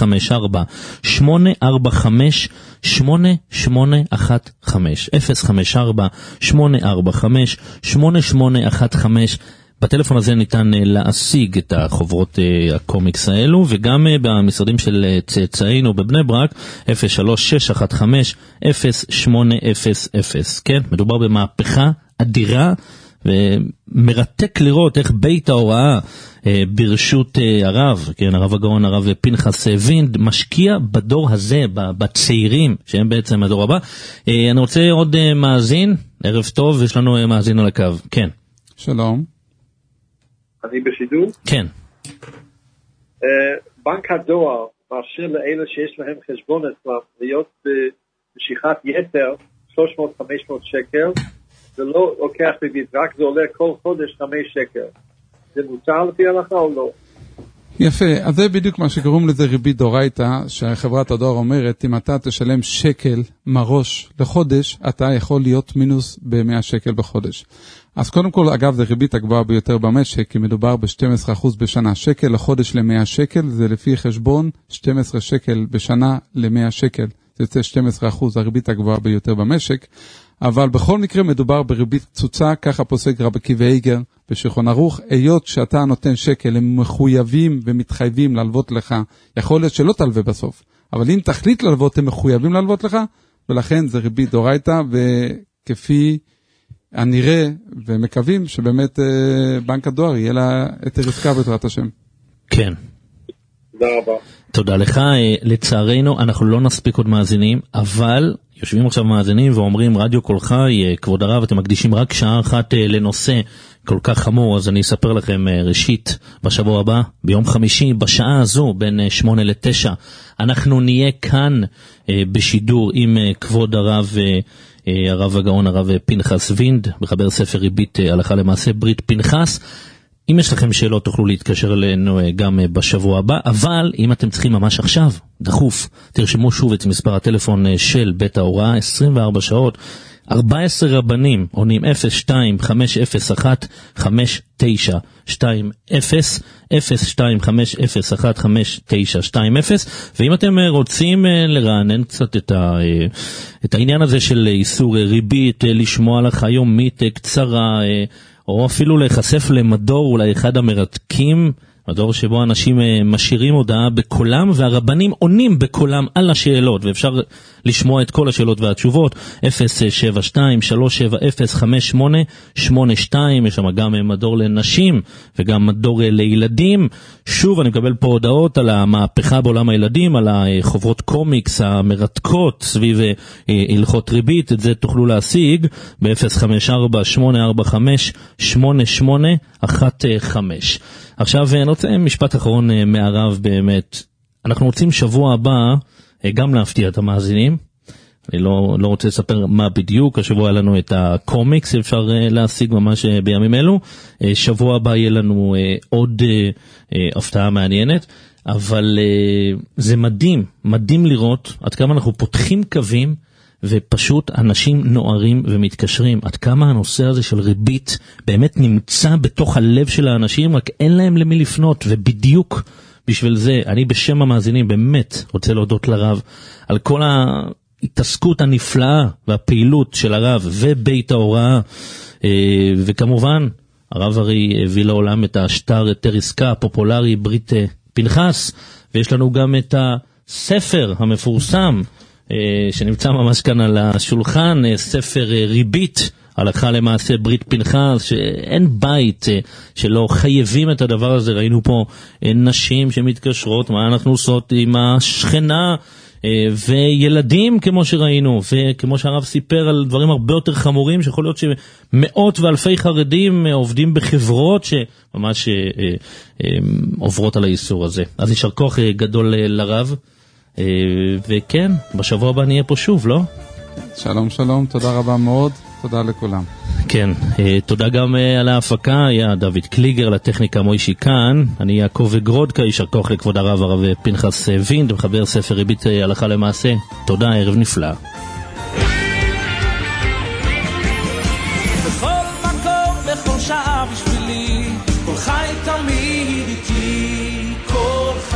054-845-8815, 054-845-8815, בטלפון הזה ניתן להשיג את החוברות הקומיקס האלו, וגם במשרדים של צאצאינו בבני ברק, 03-615-0800. כן, מדובר במהפכה אדירה, ומרתק לראות איך בית ההוראה ברשות הרב, כן, הרב הגאון, הרב פנחס וינד, משקיע בדור הזה, בצעירים, שהם בעצם הדור הבא. אני רוצה עוד מאזין, ערב טוב, יש לנו מאזין על הקו, כן. שלום. אני בשידור? כן. בנק הדואר מאפשר לאלה שיש להם חשבון אצלם להיות במשיכת יתר 300-500 שקל, זה לא לוקח ריבית, רק זה עולה כל חודש 5 שקל. זה מותר לפי הלכה או לא? יפה, אז זה בדיוק מה שקוראים לזה ריבית דאורייתא, שחברת הדואר אומרת, אם אתה תשלם שקל מראש לחודש, אתה יכול להיות מינוס ב-100 שקל בחודש. אז קודם כל, אגב, זה ריבית הגבוהה ביותר במשק, כי מדובר ב-12% בשנה. שקל לחודש ל-100 שקל, זה לפי חשבון 12 שקל בשנה ל-100 שקל. זה יוצא 12%, הריבית הגבוהה ביותר במשק. אבל בכל מקרה מדובר בריבית קצוצה, ככה פוסק רבי עקיבא איגר בשולחן ערוך, היות שאתה נותן שקל, הם מחויבים ומתחייבים ללוות לך, יכול להיות שלא תלווה בסוף, אבל אם תחליט ללוות, הם מחויבים ללוות לך, ולכן זה ריבית דורייתא, וכפי הנראה ומקווים שבאמת בנק הדואר יהיה לה את עסקה בעזרת השם. כן. תודה רבה. תודה לך. לצערנו אנחנו לא נספיק עוד מאזינים, אבל יושבים עכשיו מאזינים ואומרים רדיו כל חי, כבוד הרב, אתם מקדישים רק שעה אחת לנושא כל כך חמור, אז אני אספר לכם ראשית, בשבוע הבא, ביום חמישי, בשעה הזו, בין 8 ל-9, אנחנו נהיה כאן בשידור עם כבוד הרב, הרב הגאון, הרב פנחס וינד, מחבר ספר ריבית הלכה למעשה, ברית פנחס. אם יש לכם שאלות תוכלו להתקשר אלינו גם בשבוע הבא, אבל אם אתם צריכים ממש עכשיו, דחוף, תרשמו שוב את מספר הטלפון של בית ההוראה, 24 שעות, 14 רבנים עונים 02-501-5920, 02-501-5920, ואם אתם רוצים לרענן קצת את העניין הזה של איסור ריבית, לשמוע לך יומית קצרה, או אפילו להיחשף למדור, אולי אחד המרתקים, מדור שבו אנשים משאירים הודעה בקולם, והרבנים עונים בקולם על השאלות, ואפשר לשמוע את כל השאלות והתשובות, 072-370-5882, יש שם גם מדור לנשים, וגם מדור לילדים. שוב, אני מקבל פה הודעות על המהפכה בעולם הילדים, על החוברות קומיקס המרתקות, סביב הלכות ריבית, את זה תוכלו להשיג, ב-054-845-8815. עכשיו אני רוצה משפט אחרון מהרב באמת. אנחנו רוצים שבוע הבא גם להפתיע את המאזינים. אני לא רוצה לספר מה בדיוק. השבוע היה לנו את הקומיקס, אפשר להשיג ממש בימים אלו. שבוע הבא יהיה לנו עוד הפתעה מעניינת. אבל זה מדהים לראות עד כמה אנחנו פותחים קווים, ופשוט אנשים נוערים ומתקשרים, עד כמה הנושא הזה של ריבית באמת נמצא בתוך הלב של האנשים, רק אין להם למי לפנות, ובדיוק בשביל זה, אני בשם המאזינים באמת רוצה להודות לרב, על כל ההתעסקות הנפלאה והפעילות של הרב ובית ההוראה, וכמובן, הרב הרי הביא לעולם את השטר היתר עסקה הפופולרי, ברית פנחס, ויש לנו גם את הספר המפורסם, שנמצא ממש כאן על השולחן, ספר ריבית, הלכה למעשה ברית פנחס, שאין בית שלא חייבים את הדבר הזה. ראינו פה נשים שמתקשרות, מה אנחנו עושות עם השכנה, וילדים כמו שראינו, וכמו שהרב סיפר על דברים הרבה יותר חמורים, שיכול להיות שמאות ואלפי חרדים עובדים בחברות שממש עוברות על האיסור הזה. אז יישר כוח גדול לרב. וכן, בשבוע הבא נהיה פה שוב, לא? שלום, תודה רבה מאוד, תודה לכולם. כן, תודה גם על ההפקה, היה דוד קליגר, לטכניקה מוישי כאן, אני יעקב וגרודקה, יישר כוח לכבוד הרב פנחס וינד, מחבר ספר ריבית הלכה למעשה. תודה, ערב נפלא. בכל מקום, בכל שעה בשבילי, כל חי תמיד איתי, כל חי.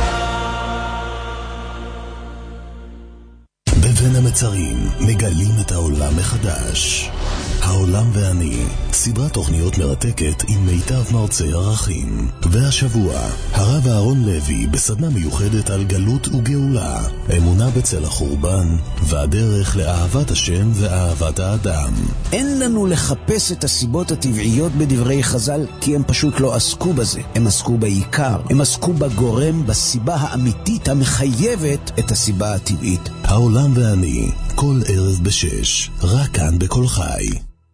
בבין המצרים מגלים את העולם מחדש. העולם ואני, סדרת תוכניות מרתקת עם מיטב מרצי ערכים. והשבוע, הרב אהרון לוי בסדנה מיוחדת על גלות וגאולה, אמונה בצל החורבן, והדרך לאהבת השם ואהבת האדם. אין לנו לחפש את הסיבות הטבעיות בדברי חז"ל, כי הם פשוט לא עסקו בזה. הם עסקו בעיקר, הם עסקו בגורם, בסיבה האמיתית המחייבת את הסיבה הטבעית. העולם ואני, כל ערב ב-6, רק כאן בכל חי.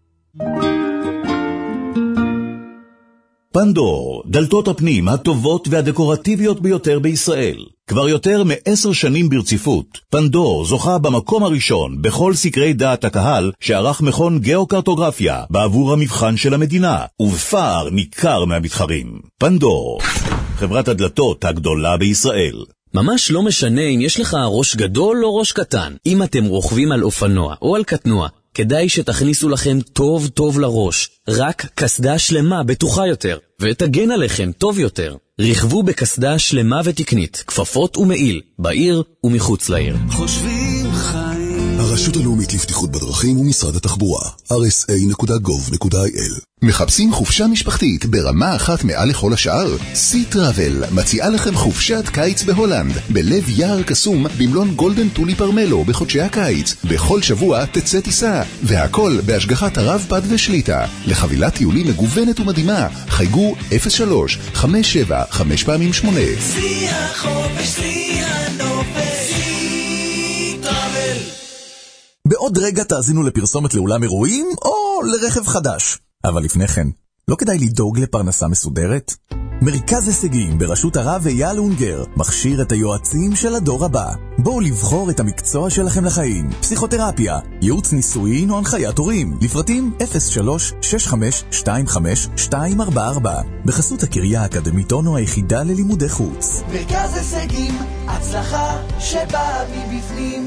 פנדור, דלתות הפנים הטובות והדקורטיביות ביותר בישראל. כבר יותר מ10 שנים ברציפות, פנדור זוכה במקום הראשון בכל סקרי דעת הקהל שערך מכון גיאוקרטוגרפיה בעבור המבחן של המדינה, ובפער ניכר מהמתחרים. פנדור, חברת הדלתות הגדולה בישראל. ממש לא משנה אם יש לך ראש גדול או ראש קטן. אם אתם רוכבים על אופנוע או על קטנוע, כדאי שתכניסו לכם טוב טוב לראש. רק קסדה שלמה בטוחה יותר, ותגן עליכם טוב יותר. רכבו בקסדה שלמה ותקנית, כפפות ומעיל, בעיר ומחוץ לעיר. חושבים חיים הרשות הלאומית לבטיחות בדרכים ומשרד התחבורה, rsa.gov.il. מחפשים חופשה משפחתית ברמה אחת מעל לכל השאר? C-Travel מציעה לכם חופשת קיץ בהולנד, בלב יער קסום במלון גולדן טולי פרמלו בחודשי הקיץ. בכל שבוע תצא טיסה, והכל בהשגחת הרב פד ושליטה. לחבילת טיולים מגוונת ומדהימה, חייגו 03 57 5 פעמים 8. שיא החופש, שיא הנופש, C-Travel. בעוד רגע תאזינו לפרסומת לאולם אירועים או לרכב חדש. אבל לפני כן, לא כדאי לדאוג לפרנסה מסודרת? מרכז הישגים בראשות הרב אייל אונגר מכשיר את היועצים של הדור הבא. בואו לבחור את המקצוע שלכם לחיים. פסיכותרפיה, ייעוץ נישואין או הנחיית הורים. לפרטים 03-6525-2444. בחסות הקריה האקדמית אונו היחידה ללימודי חוץ. מרכז הישגים, הצלחה שבאה מבפנים.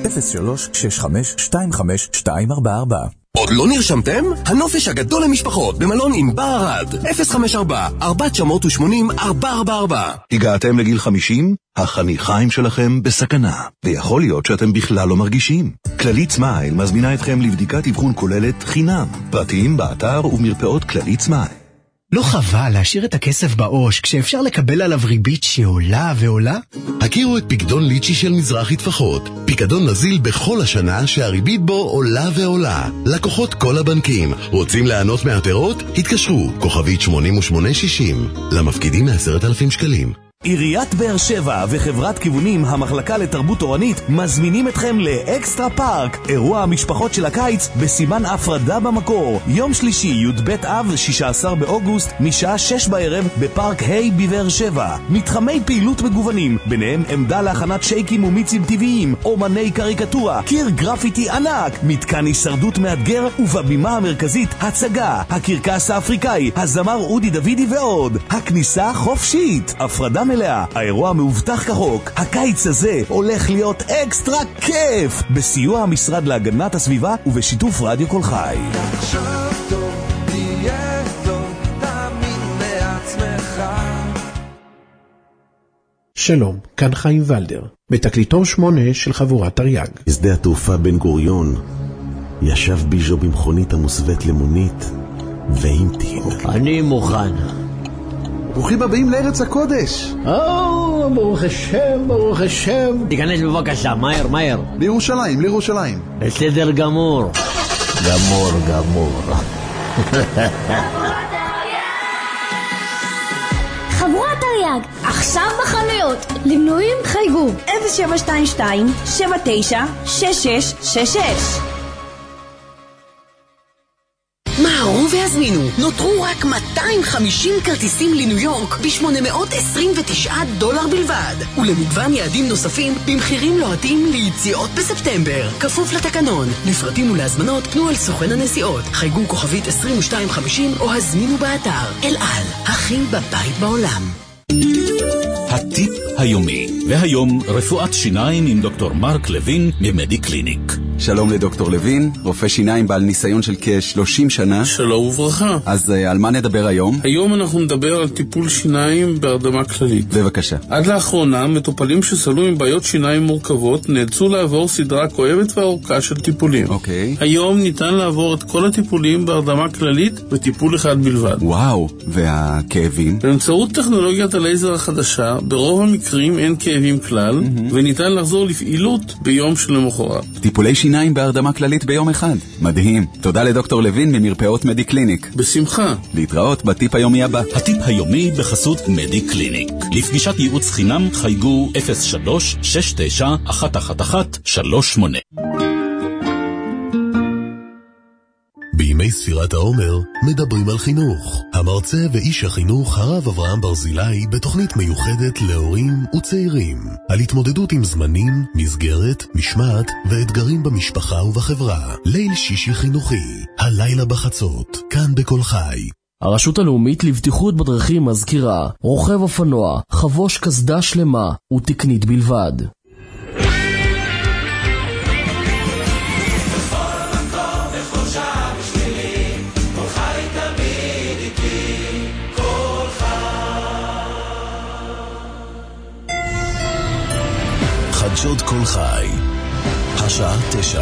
03-6525-2444. עוד לא נרשמתם? הנופש הגדול למשפחות במלון עם בערד 054-480-444. הגעתם לגיל 50? החניכיים שלכם בסכנה, ויכול להיות שאתם בכלל לא מרגישים. כללית סמייל מזמינה אתכם לבדיקת אבחון כוללת חינם. פרטים באתר ומרפאות כללית סמייל. לא חבל להשאיר את הכסף בעו"ש כשאפשר לקבל עליו ריבית שעולה ועולה? הכירו את פיקדון ליצ'י של מזרחי טפחות. פיקדון נזיל בכל השנה שהריבית בו עולה ועולה. לקוחות כל הבנקים. רוצים ליהנות מהפירות? התקשרו, כוכבית 8860. למפקידים 10,000 שקלים. עיריית באר שבע וחברת כיוונים המחלקה לתרבות תורנית מזמינים אתכם לאקסטרה פארק, אירוע המשפחות של הקיץ בסימן הפרדה במקור. יום שלישי, י"ב אב, 16 באוגוסט, משעה 6 בערב בפארק היי בבאר שבע. מתחמי פעילות מגוונים, ביניהם עמדה להכנת שייקים ומיצים טבעיים, אומני קריקטורה, קיר גרפיטי ענק, מתקן הישרדות מאתגר, ובבימה המרכזית הצגה, הקרקס האפריקאי, הזמר אודי דוידי ועוד. הכניסה חופשית, הפרדה מלאה, האירוע מאובטח כחוק. הקיץ הזה הולך להיות אקסטרה כיף, בסיוע המשרד להגנת הסביבה ובשיתוף רדיו כל חי. תחשוב טוב, תהיה טוב, תאמין לעצמך. שלום, כאן חיים ולדר, בתקליטור 8 של חבורת תרי"ג. בשדה התעופה בן גוריון ישב ביז'ו במכונית המוסווית למונית והמתין. אני מוכן. ברוכים הבאים לארץ הקודש. ברוך השם, ברוך השם. תיכנס בבקשה, מהר, מהר. לירושלים, לירושלים. בסדר גמור. גמור, גמור. חבורת תרי"ג, עכשיו בחנויות. למנויים חייגו 0722-796666. מהרו והזמינו, נותרו רק 250 כרטיסים לניו יורק ב$829 בלבד, ולמגוון יעדים נוספים במחירים לוהטים ליציאות בספטמבר, כפוף לתקנון. לפרטים ולהזמנות פנו אל סוכן הנסיעות, חייגו כוכבית 2250 או הזמינו באתר. אל על, הכי בבית בעולם. הטיפ היומי, והיום רפואת שיניים עם דוקטור מרק לוין ממדי קליניק. שלום לדוקטור לוין, רופא שיניים בעל ניסיון של כ-30 שנה. שלום וברכה. אז על מה נדבר היום? היום אנחנו נדבר על טיפול שיניים בהרדמה כללית. בבקשה. עד לאחרונה מטופלים שסבלו עם בעיות שיניים מורכבות נאלצו לעבור סדרה כואבת וארוכה של טיפולים. אוקיי. היום ניתן לעבור את כל הטיפולים בהרדמה כללית וטיפול אחד בלבד. וואו, והכאבים? באמצעות טכנולוגיית הלייזר החדשה, ברוב המקרים אין כאבים כלל, וניתן לחזור לפעילות ביום שלמחרת. טיפולי שיניים בהרדמה כללית ביום אחד. מדהים. תודה לדוקטור לוין ממרפאות מדי קליניק. בשמחה. להתראות בטיפ היומי הבא. הטיפ היומי בחסות מדי קליניק. לפגישת ייעוץ חינם חייגו 03-69-111-38. בימי ספירת העומר מדברים על חינוך. המרצה ואיש החינוך הרב אברהם ברזילי בתוכנית מיוחדת להורים וצעירים על התמודדות עם זמנים, מסגרת, משמעת ואתגרים במשפחה ובחברה. ליל שישי חינוכי, הלילה בחצות, כאן בכל חי. הרשות הלאומית לבטיחות בדרכים מזכירה, רוכב אופנוע, חבוש קסדה שלמה ותקנית בלבד. חדשות כל חי, השעה 9.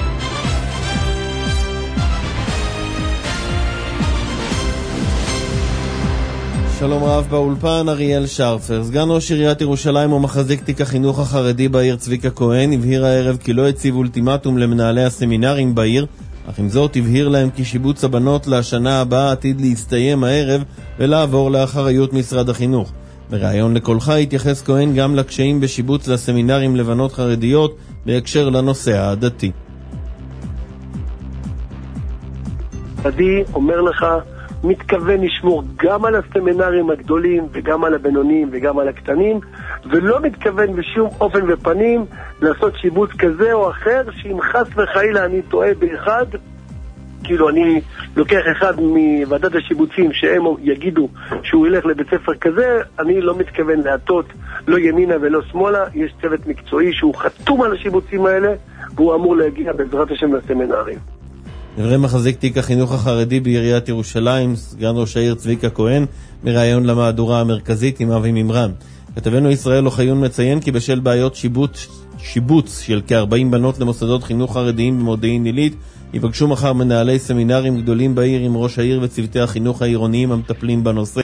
שלום רב באולפן, אריאל שרפר. סגן ראש עיריית ירושלים ומחזיק תיק החינוך החרדי בעיר צביקה כהן הבהיר הערב כי לא הציב אולטימטום למנהלי הסמינרים בעיר, אך עם זאת הבהיר להם כי שיבוץ הבנות לשנה הבאה עתיד להסתיים הערב ולעבור לאחריות משרד החינוך. בראיון לקולך התייחס כהן גם לקשיים בשיבוץ לסמינרים לבנות חרדיות בהקשר לנושא העדתי. אני אומר לך, מתכוון לשמור גם על הסמינרים הגדולים וגם על הבינוניים וגם על הקטנים, ולא מתכוון בשום אופן ופנים לעשות שיבוץ כזה או אחר, שאם חס וחלילה אני טועה באחד, כאילו אני לוקח אחד מוועדת השיבוצים שהם יגידו שהוא ילך לבית ספר כזה, אני לא מתכוון להטות לא ימינה ולא שמאלה. יש צוות מקצועי שהוא חתום על השיבוצים האלה והוא אמור להגיע בעזרת השם לסמינרים. דברי מחזיק תיק החינוך החרדי בעיריית ירושלים, סגן ראש העיר צביקה כהן, מראיון למהדורה המרכזית עם אבי ממרן. כתבנו ישראל אוחיון מציין כי בשל בעיות שיבוץ של כ-40 בנות למוסדות חינוך חרדיים במודיעין עילית, יפגשו מחר מנהלי סמינרים גדולים בעיר עם ראש העיר וצוותי החינוך העירוניים המטפלים בנושא.